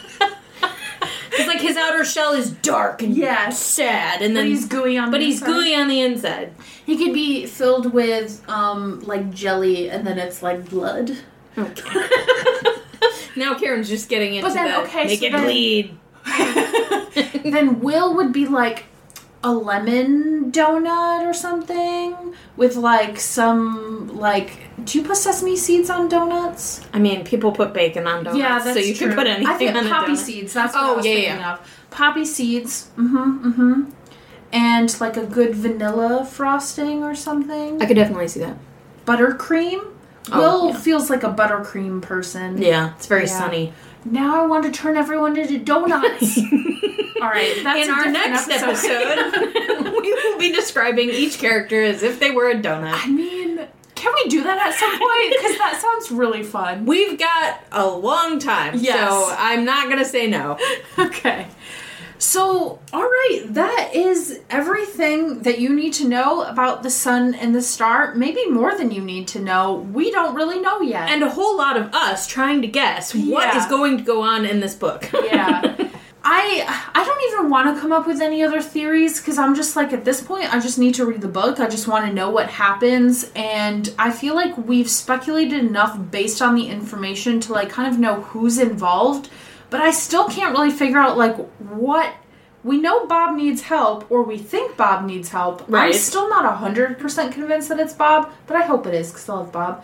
Because like his outer shell is dark and Yes. sad, and But then he's gooey on but the he's inside. gooey on the inside. He could be filled with um like jelly, and then it's like blood. Okay. Now Karen's just getting into But then, the okay, make so it then- bleed. Then Will would be like a lemon donut or something with like some like. Do you put sesame seeds on donuts? I mean, people put bacon on donuts, yeah, that's so you true. can put anything I think on poppy a donut. seeds. That's what oh, I was yeah, thinking yeah. of. Poppy seeds. Mm-hmm. Mm-hmm. And like a good vanilla frosting or something. I could definitely see that. Buttercream. Oh, Will yeah. feels like a buttercream person. Yeah, it's very Yeah. sunny. Now I want to turn everyone into donuts. All right, that's in a our different next episode. episode, we will be describing each character as if they were a donut. I mean, can we do that at some point? Because that sounds really fun. We've got a long time, Yes. so I'm not going to say no. Okay. So, all right, that is everything that you need to know about the sun and the star. Maybe more than you need to know. We don't really know yet. And a whole lot of us trying to guess what Yeah. is going to go on in this book. yeah. I I don't even want to come up with any other theories because I'm just like, at this point, I just need to read the book. I just want to know what happens. And I feel like we've speculated enough based on the information to like kind of know who's involved. But I still can't really figure out like what... We know Bob needs help, or we think Bob needs help. Right. I'm still not one hundred percent convinced that it's Bob, but I hope it is because I love Bob.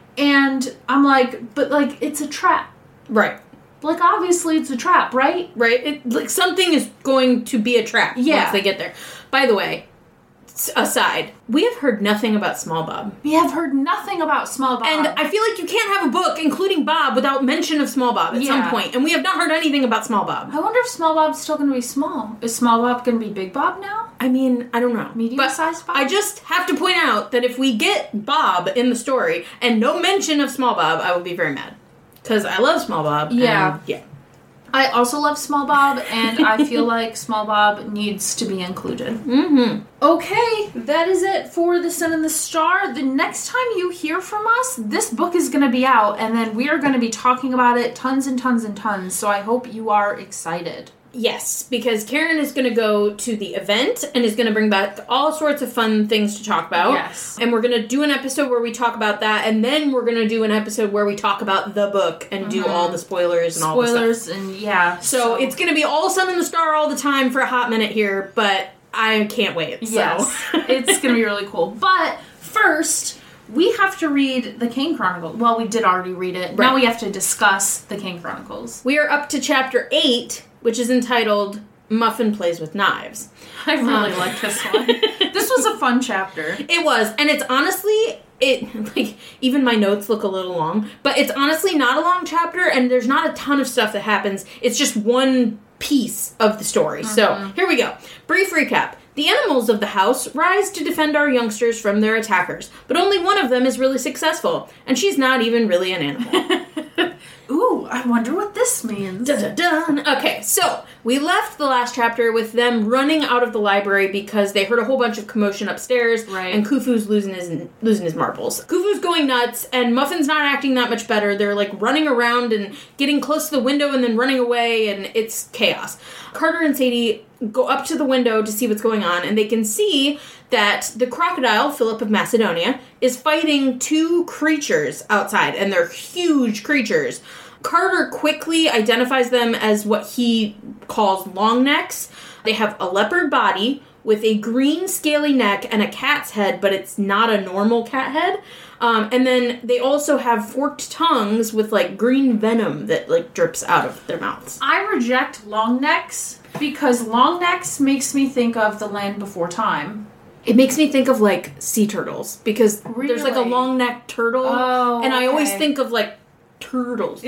And I'm like, but like, it's a trap. Right. Like, obviously it's a trap, right? Right? It, like, something is going to be a trap Yeah. once they get there. By the way, s- aside, we have heard nothing about Small Bob. We have heard nothing about Small Bob. And I feel like you can't have a book including Bob without mention of Small Bob at Yeah. some point. And we have not heard anything about Small Bob. I wonder if Small Bob's still going to be small. Is Small Bob going to be Big Bob now? I mean, I don't know. Medium-sized But Bob? I just have to point out that if we get Bob in the story and no mention of Small Bob, I will be very mad. Because I love Small Bob. Yeah. And yeah. I also love Small Bob, and I feel like Small Bob needs to be included. Mm-hmm. Okay, that is it for The Sun and the Star. The next time you hear from us, this book is going to be out, and then we are going to be talking about it tons and tons and tons, so I hope you are excited. Yes, because Karen is going to go to the event and is going to bring back all sorts of fun things to talk about. Yes. And we're going to do an episode where we talk about that, and then we're going to do an episode where we talk about the book and do all the spoilers and all the stuff. Spoilers and yeah. So, it's going to be all Sun and the Star all the time for a hot minute here, but I can't wait. So. Yes, it's going to be really cool. But first, we have to read the Kane Chronicles. Well, we did already read it. Right. Now we have to discuss the Kane Chronicles. We are up to chapter eight, which is entitled Muffin Plays with Knives. I really Um. like this one. This was a fun chapter. It was, and it's honestly, it, like, even my notes look a little long, but it's honestly not a long chapter, and there's not a ton of stuff that happens. It's just one piece of the story. Mm-hmm. So, here we go. Brief recap. The animals of the house rise to defend our youngsters from their attackers, but only one of them is really successful, and she's not even really an animal. Ooh, I wonder what this means. Dun, dun, dun. Okay, so we left the last chapter with them running out of the library because they heard a whole bunch of commotion upstairs, Right. and Khufu's losing his losing his marbles. Khufu's going nuts, and Muffin's not acting that much better. They're like running around and getting close to the window and then running away, and it's chaos. Carter and Sadie go up to the window to see what's going on, and they can see that the crocodile, Philip of Macedonia, is fighting two creatures outside, and they're huge creatures. Carter quickly identifies them as what he calls long necks. They have a leopard body with a green scaly neck and a cat's head, but it's not a normal cat head. Um, and then they also have forked tongues with like green venom that like drips out of their mouths. I reject long necks because long necks makes me think of The Land Before Time. It makes me think of like sea turtles because there's like a Really? long necked turtle, Oh, and I always okay. think of like turtles.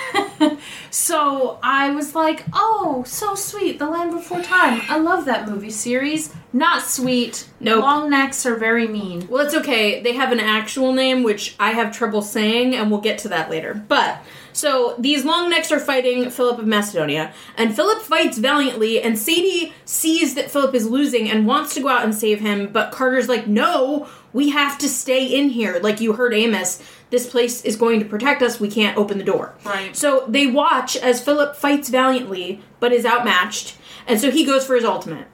So I was like, oh, so sweet, The Land Before Time. I love that movie series. Not sweet. Nope. Long necks are very mean. Well, it's okay. They have an actual name, which I have trouble saying, and we'll get to that later. But, so, these long necks are fighting Philip of Macedonia, and Philip fights valiantly, and Sadie sees that Philip is losing and wants to go out and save him, but Carter's like, no, we have to stay in here. Like you heard Amos, this place is going to protect us, we can't open the door. Right. So, they watch as Philip fights valiantly, but is outmatched, and so he goes for his ultimate.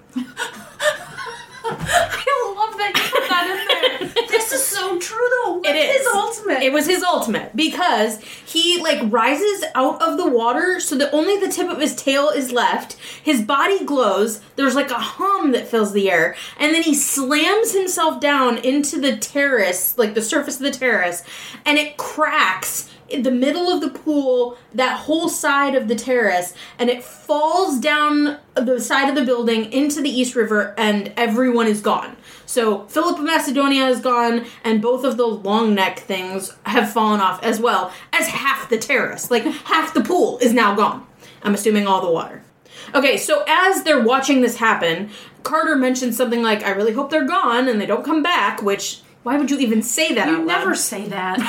I love that you put that in there. This is so true, though. What It is is. his ultimate? ultimate. It was his ultimate because he like rises out of the water so that only the tip of his tail is left. His body glows. There's like a hum that fills the air. And then he slams himself down into the terrace, like the surface of the terrace, and it cracks in the middle of the pool, that whole side of the terrace, and it falls down the side of the building into the East River, and everyone is gone. So Philip of Macedonia is gone, and both of the long neck things have fallen off, as well as half the terrace. Like, half the pool is now gone. I'm assuming all the water. Okay, so as they're watching this happen, Carter mentions something like, I really hope they're gone and they don't come back, which... Why would you even say that you out loud? never say that.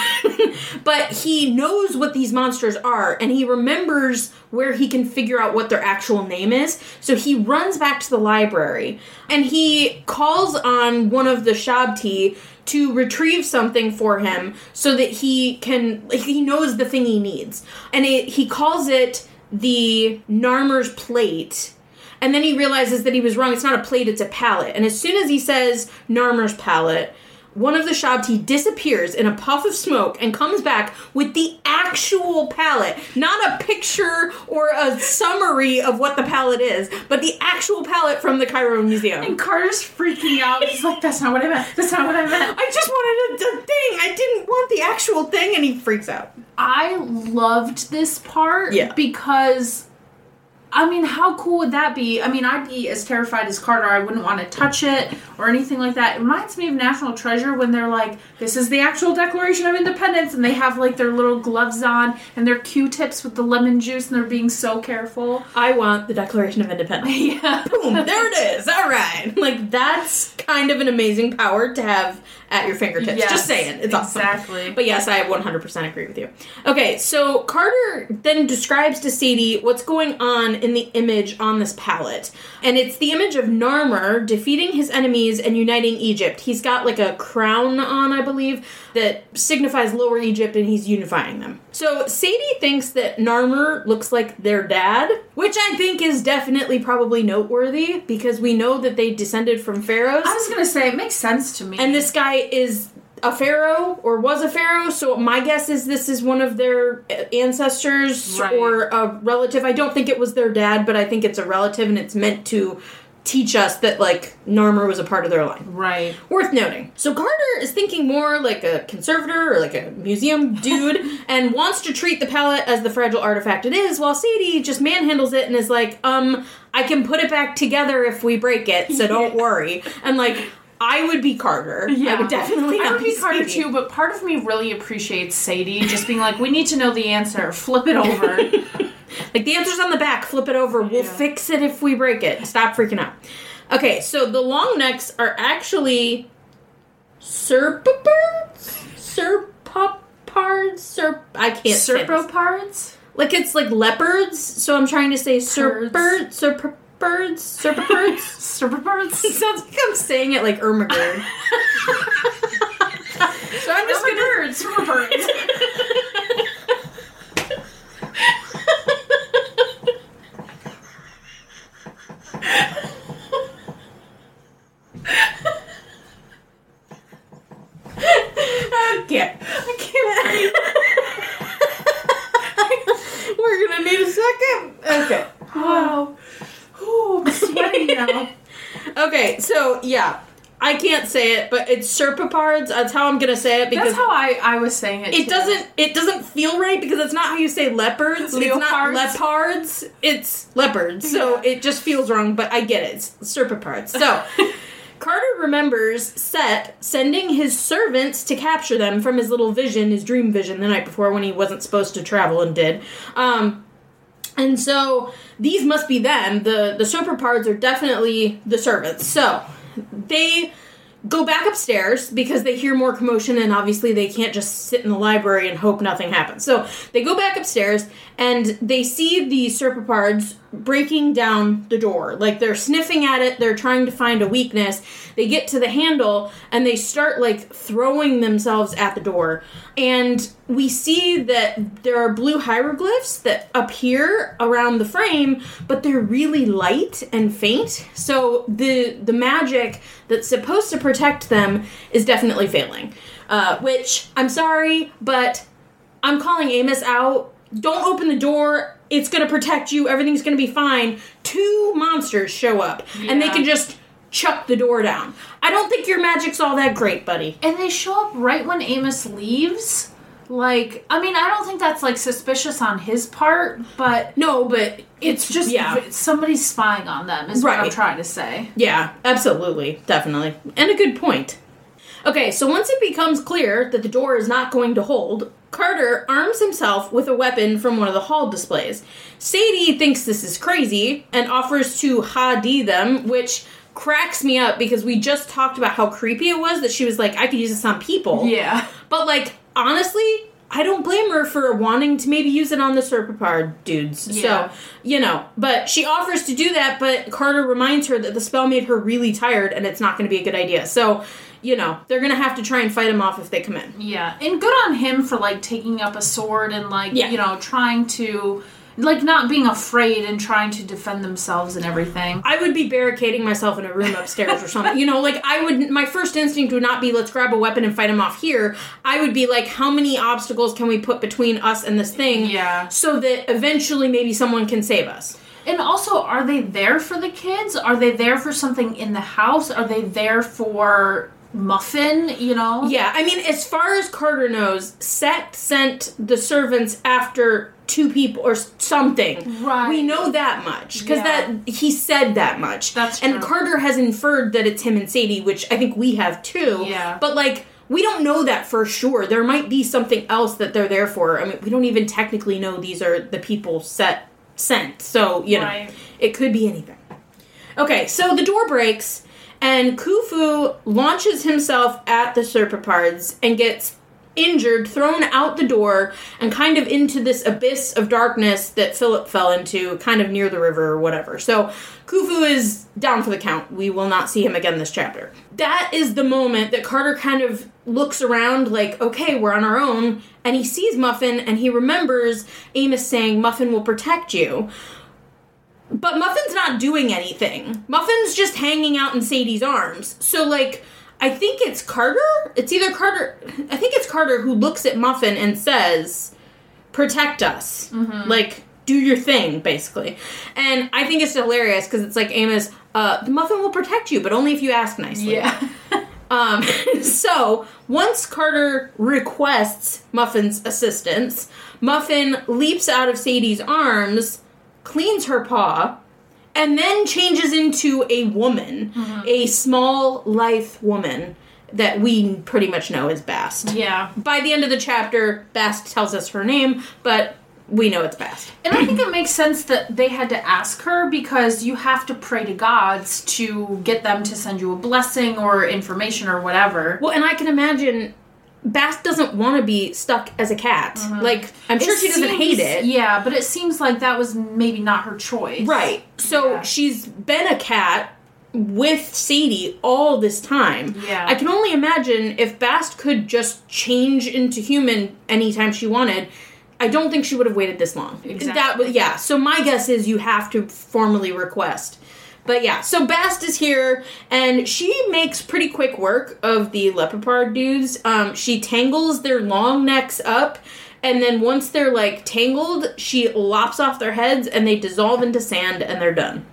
But he knows what these monsters are, and he remembers where he can figure out what their actual name is. So he runs back to the library, and he calls on one of the Shabti to retrieve something for him so that he can, like, he knows the thing he needs. And it, he calls it the Narmer's plate. And then he realizes that he was wrong. It's not a plate, it's a palette. And as soon as he says Narmer's palette, one of the Shabti disappears in a puff of smoke and comes back with the actual palette. Not a picture or a summary of what the palette is, but the actual palette from the Cairo Museum. And Carter's freaking out. He's like, that's not what I meant. That's not what I meant. I just wanted a, a thing. I didn't want the actual thing, and he freaks out. I loved this part yeah. because... I mean, how cool would that be? I mean, I'd be as terrified as Carter. I wouldn't want to touch it or anything like that. It reminds me of National Treasure when they're like, this is the actual Declaration of Independence, and they have, like, their little gloves on and their Q-tips with the lemon juice, and they're being so careful. I want the Declaration of Independence. Yeah. Boom, there it is. All right. Like, that's kind of an amazing power to have at your fingertips. Yes, just saying. It's awesome. Exactly. But yes, I one hundred percent agree with you. Okay, so Carter then describes to Sadie what's going on in the image on this palette. And it's the image of Narmer defeating his enemies and uniting Egypt. He's got like a crown on, I believe, that signifies Lower Egypt, and he's unifying them. So Sadie thinks that Narmer looks like their dad, which I think is definitely probably noteworthy because we know that they descended from pharaohs. I was going to say, it makes sense to me. And this guy is a pharaoh or was a pharaoh, so my guess is this is one of their ancestors right. or a relative. I don't think it was their dad, but I think it's a relative, and it's meant to teach us that, like, Narmer was a part of their line. Right. Worth noting. So Carter is thinking more like a conservator or like a museum dude and wants to treat the palette as the fragile artifact it is, while Sadie just manhandles it and is like, um, I can put it back together if we break it, so don't worry. And, like, I would be Carter. Yeah. I would definitely not I would be Carter Sadie. too, but part of me really appreciates Sadie just being like, we need to know the answer. Flip it over. Like, the answer's on the back. Flip it over. We'll yeah. fix it if we break it. Stop freaking out. Okay, so the long necks are actually serpapirds? Serpopards? Serp... I can't say this. Serpopards? Like, it's like leopards, so I'm trying to say serpert, serpapirds, serpapirds. Serpapirds? It sounds like I'm saying it like Ermagerd. So I'm just gonna... Serpapirds. Okay. I can't. We're gonna need a second. Okay. Wow. Ooh, I'm sweating now. Okay, so yeah, I can't say it, but it's serpopards. That's how I'm gonna say it because that's how I, I was saying it. It too. doesn't it doesn't feel right because it's not how you say leopards. Leopards. It's not leopards. It's leopards. So Yeah. it just feels wrong, but I get it. It's serpopards. So Carter remembers Set sending his servants to capture them from his little vision, his dream vision, the night before when he wasn't supposed to travel and did. Um, and so these must be them. The the serpopards are definitely the servants. So they go back upstairs because they hear more commotion, and obviously they can't just sit in the library and hope nothing happens. So they go back upstairs, and they see the serpopards breaking down the door. Like, they're sniffing at it, they're trying to find a weakness. They get to the handle, and they start, like, throwing themselves at the door. And we see that there are blue hieroglyphs that appear around the frame, but they're really light and faint. So the the magic that's supposed to protect them is definitely failing. Uh, which, I'm sorry, but I'm calling Amos out. Don't open the door. It's going to protect you. Everything's going to be fine. Two monsters show up, yeah. and they can just chuck the door down. I don't think your magic's all that great, buddy. And they show up right when Amos leaves. Like, I mean, I don't think that's, like, suspicious on his part, but... No, but... It's just... Yeah. Somebody's spying on them, is right. what I'm trying to say. Yeah, absolutely. Definitely. And a good point. Okay, so once it becomes clear that the door is not going to hold, Carter arms himself with a weapon from one of the hall displays. Sadie thinks this is crazy and offers to Ha-dee them, which cracks me up because we just talked about how creepy it was that she was like, I could use this on people. Yeah. But, like, honestly, I don't blame her for wanting to maybe use it on the Serpapard dudes. Yeah. So, you know, but she offers to do that, but Carter reminds her that the spell made her really tired and it's not going to be a good idea. So... You know, they're going to have to try and fight him off if they come in. Yeah. And good on him for, like, taking up a sword and, like, yeah. you know, trying to, like, not being afraid and trying to defend themselves and everything. I would be barricading myself in a room upstairs or something. You know, like, I would, my first instinct would not be, let's grab a weapon and fight him off here. I would be like, how many obstacles can we put between us and this thing? Yeah. So that eventually maybe someone can save us. And also, are they there for the kids? Are they there for something in the house? Are they there for... Muffin, you know? Yeah, I mean, as far as Carter knows, Set sent the servants after two people or something. Right. We know that much, because yeah. that he said that much. That's true. And Carter has inferred that it's him and Sadie, which I think we have too. Yeah. But, like, we don't know that for sure. There might be something else that they're there for. I mean, we don't even technically know these are the people Set sent. So, you know, right. It could be anything. Okay, so the door breaks... And Khufu launches himself at the Serpapards and gets injured, thrown out the door, and kind of into this abyss of darkness that Philip fell into, kind of near the river or whatever. So Khufu is down for the count. We will not see him again this chapter. That is the moment that Carter kind of looks around like, okay, we're on our own, and he sees Muffin, and he remembers Amos saying, Muffin will protect you. But Muffin's not doing anything. Muffin's just hanging out in Sadie's arms. So, like, I think it's Carter? It's either Carter... I think it's Carter who looks at Muffin and says, protect us. Mm-hmm. Like, do your thing, basically. And I think it's hilarious because it's like, Amos, uh, the Muffin will protect you, but only if you ask nicely. Yeah. um, so, once Carter requests Muffin's assistance, Muffin leaps out of Sadie's arms... cleans her paw, and then changes into a woman. Mm-hmm. A small, lithe woman that we pretty much know is Bast. Yeah. By the end of the chapter, Bast tells us her name, but we know it's Bast. And I think it makes sense that they had to ask her, because you have to pray to gods to get them to send you a blessing or information or whatever. Well, and I can imagine... Bast doesn't want to be stuck as a cat. Mm-hmm. Like, I'm sure it she doesn't seems, hate it. Yeah, but it seems like that was maybe not her choice. Right. So yeah. She's been a cat with Sadie all this time. Yeah. I can only imagine if Bast could just change into human anytime she wanted, I don't think she would have waited this long. Exactly. That, yeah, so my guess is you have to formally request. But yeah, so Bast is here, and she makes pretty quick work of the Leopard dudes. Um, she tangles their long necks up, and then once they're, like, tangled, she lops off their heads, and they dissolve into sand, and they're done.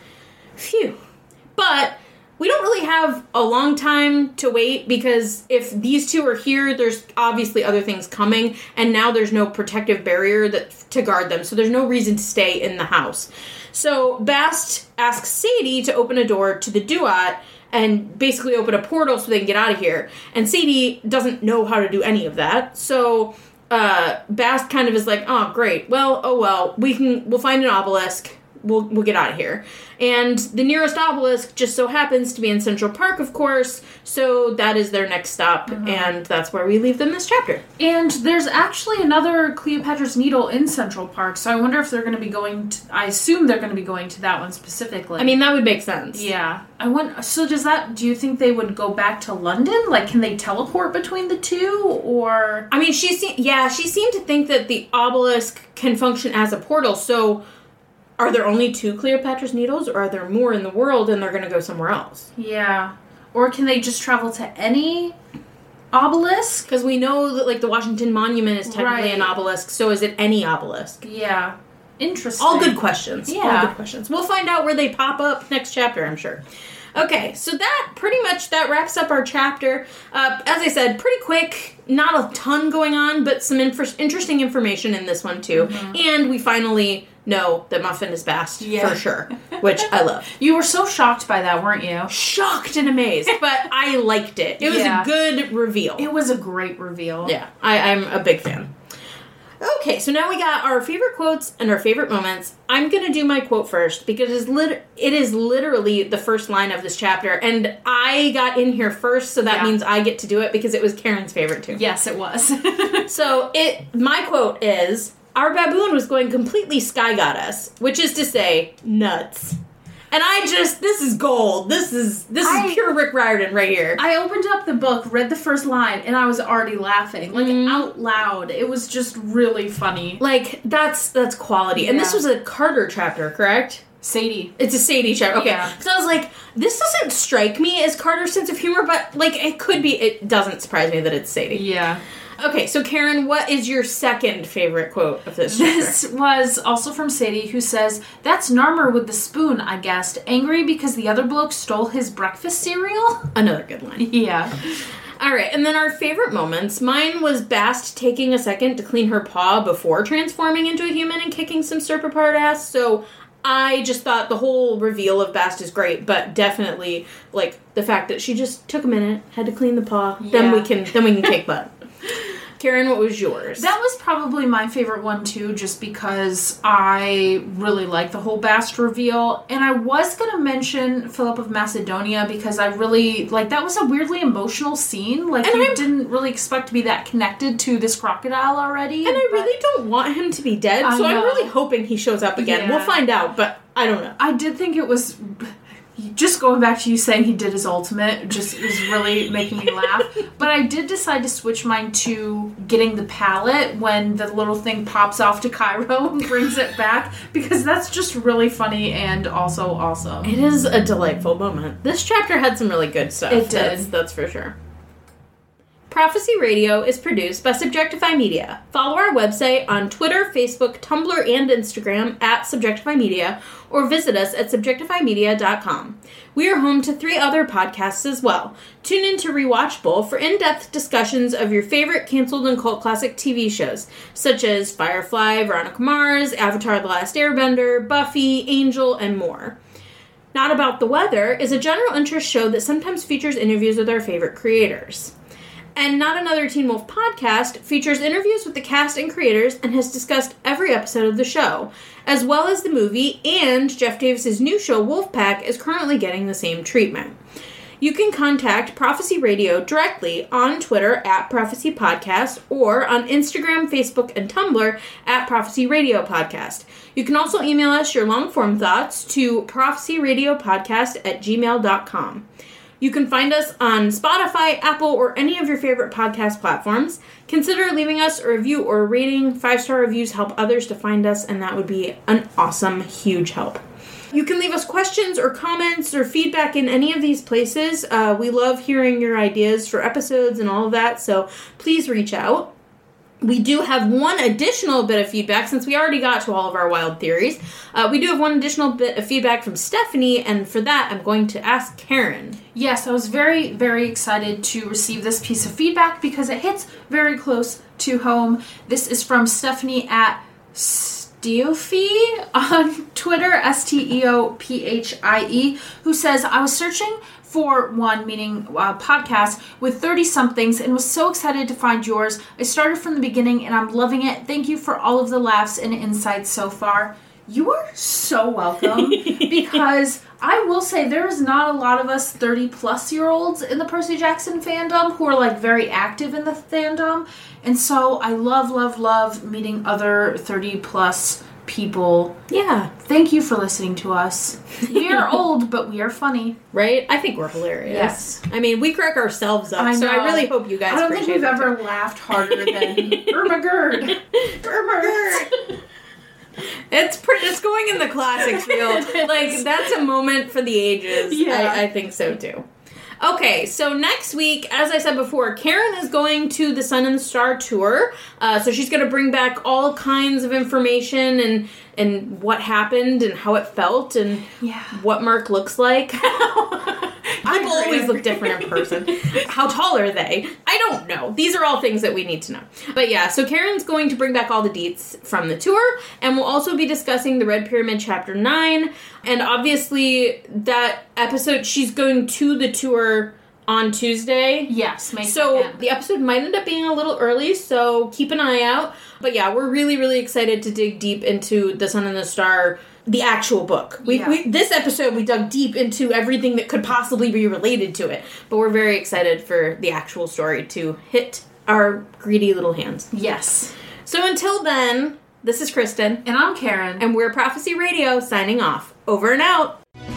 Phew. But we don't really have a long time to wait, because if these two are here, there's obviously other things coming, and now there's no protective barrier that to guard them, so there's no reason to stay in the house. So Bast asks Sadie to open a door to the Duat and basically open a portal so they can get out of here. And Sadie doesn't know how to do any of that. So uh, Bast kind of is like, oh, great. Well, oh well, we can, we'll find an obelisk. We'll, we'll get out of here. And the nearest obelisk just so happens to be in Central Park, of course, so that is their next stop, mm-hmm. and that's where we leave them this chapter. And there's actually another Cleopatra's Needle in Central Park, so I wonder if they're going to be going to, I assume they're going to be going to that one specifically. I mean, that would make sense. Yeah. I want, so does that, do you think they would go back to London? Like, can they teleport between the two, or? I mean, she se- yeah, she seemed to think that the obelisk can function as a portal, so... Are there only two Cleopatra's Needles, or are there more in the world and they're going to go somewhere else? Yeah. Or can they just travel to any obelisk. Because we know that, like, the Washington Monument is technically Right. an obelisk, so is it any obelisk? Yeah. Interesting. All good questions. Yeah. All good questions. We'll find out where they pop up next chapter, I'm sure. Okay, so that pretty much, that wraps up our chapter. Uh, as I said, pretty quick, not a ton going on, but some inf- interesting information in this one, too. Mm-hmm. And we finally know that Muffin is Bast, yeah. for sure, which I love. You were so shocked by that, weren't you? Shocked and amazed, but I liked it. It was yeah. a good reveal. It was a great reveal. Yeah, I, I'm a big fan. Okay, so now we got our favorite quotes and our favorite moments. I'm going to do my quote first because it is, lit- it is literally the first line of this chapter, and I got in here first, so that yeah. means I get to do it because it was Karen's favorite too. Yes, it was. So it my quote is, "Our baboon was going completely sky goddess," which is to say, nuts. And I just, this is gold. This is this I, is pure Rick Riordan right here. I opened up the book, read the first line, and I was already laughing. Like, mm. out loud. It was just really funny. Like, that's that's quality. Yeah. And this was a Carter chapter, correct? Sadie. It's a Sadie chapter. Okay. Yeah. So I was like, this doesn't strike me as Carter's sense of humor, but, like, it could be. It doesn't surprise me that it's Sadie. Yeah. Okay, so Karen, what is your second favorite quote of this chapter? This was also from Sadie, who says, "That's Narmer with the spoon, I guessed. Angry because the other bloke stole his breakfast cereal?" Another good line. Yeah. All right, and then our favorite moments. Mine was Bast taking a second to clean her paw before transforming into a human and kicking some Serpapart ass, so I just thought the whole reveal of Bast is great, but definitely, like, the fact that she just took a minute, had to clean the paw, yeah. then we can then we can kick butt. Karen, what was yours? That was probably my favorite one, too, just because I really like the whole Bast reveal. And I was going to mention Philip of Macedonia because I really, like, that was a weirdly emotional scene. Like, and you I'm, didn't really expect to be that connected to this crocodile already. And I really don't want him to be dead, I so know. I'm really hoping he shows up again. Yeah. We'll find out, but I don't know. I did think it was... Just going back to you saying he did his ultimate just is really making me laugh. But I did decide to switch mine to getting the palette when the little thing pops off to Cairo and brings it back, because that's just really funny and also awesome. It is a delightful moment. This chapter had some really good stuff. It did. That's, that's for sure. Prophecy Radio is produced by Subjectify Media. Follow our website on Twitter, Facebook, Tumblr, and Instagram at Subjectify Media, or visit us at subjectify media dot com. We are home to three other podcasts as well. Tune in to Rewatchable for in-depth discussions of your favorite canceled and cult classic T V shows, such as Firefly, Veronica Mars, Avatar: The Last Airbender, Buffy, Angel, and more. Not About the Weather is a general interest show that sometimes features interviews with our favorite creators. And Not Another Teen Wolf podcast features interviews with the cast and creators and has discussed every episode of the show, as well as the movie, and Jeff Davis's new show, Wolfpack, is currently getting the same treatment. You can contact Prophecy Radio directly on Twitter at Prophecy Podcast or on Instagram, Facebook, and Tumblr at Prophecy Radio Podcast. You can also email us your long-form thoughts to prophecyradiopodcast at gmail dot com. You can find us on Spotify, Apple, or any of your favorite podcast platforms. Consider leaving us a review or a rating. Five-star reviews help others to find us, and that would be an awesome, huge help. You can leave us questions or comments or feedback in any of these places. Uh, we love hearing your ideas for episodes and all of that, so please reach out. We do have one additional bit of feedback, since we already got to all of our wild theories. Uh, we do have one additional bit of feedback from Stephanie, and for that, I'm going to ask Karen. Yes, I was very, very excited to receive this piece of feedback because it hits very close to home. This is from Stephanie at Steofie on Twitter, S T E O P H I E, who says, "I was searching for one, meaning uh, podcast, with thirty-somethings and was so excited to find yours. I started from the beginning and I'm loving it. Thank you for all of the laughs and insights so far." You are so welcome, because I will say there is not a lot of us thirty-plus-year-olds in the Percy Jackson fandom who are, like, very active in the fandom, and so I love, love, love meeting other thirty-plus people. Yeah. Thank you for listening to us. We are old, but we are funny. Right? I think we're hilarious. Yes. I mean, we crack ourselves up, I so I really hope you guys I don't appreciate think we've it. ever laughed harder than Irma Gerd. Irma Gerd. It's pretty, it's going in the classics field. Like, that's a moment for the ages. Yeah. I, I think so, too. Okay, so next week, as I said before, Karen is going to the Sun and the Star tour. Uh, so she's going to bring back all kinds of information and and what happened and how it felt and yeah. what Mark looks like. People always look different in person. How tall are they? I don't know. These are all things that we need to know. But yeah, so Karen's going to bring back all the deets from the tour, and we'll also be discussing the Red Pyramid Chapter nine, and obviously that episode, she's going to the tour on Tuesday. Yes, May So second. the episode might end up being a little early, so keep an eye out. But yeah, we're really, really excited to dig deep into The Sun and the Star, the actual book. We, Yeah. we This episode, we dug deep into everything that could possibly be related to it. But we're very excited for the actual story to hit our greedy little hands. Yes. So until then, this is Kristen. And I'm Karen. And we're Prophecy Radio, signing off. Over and out.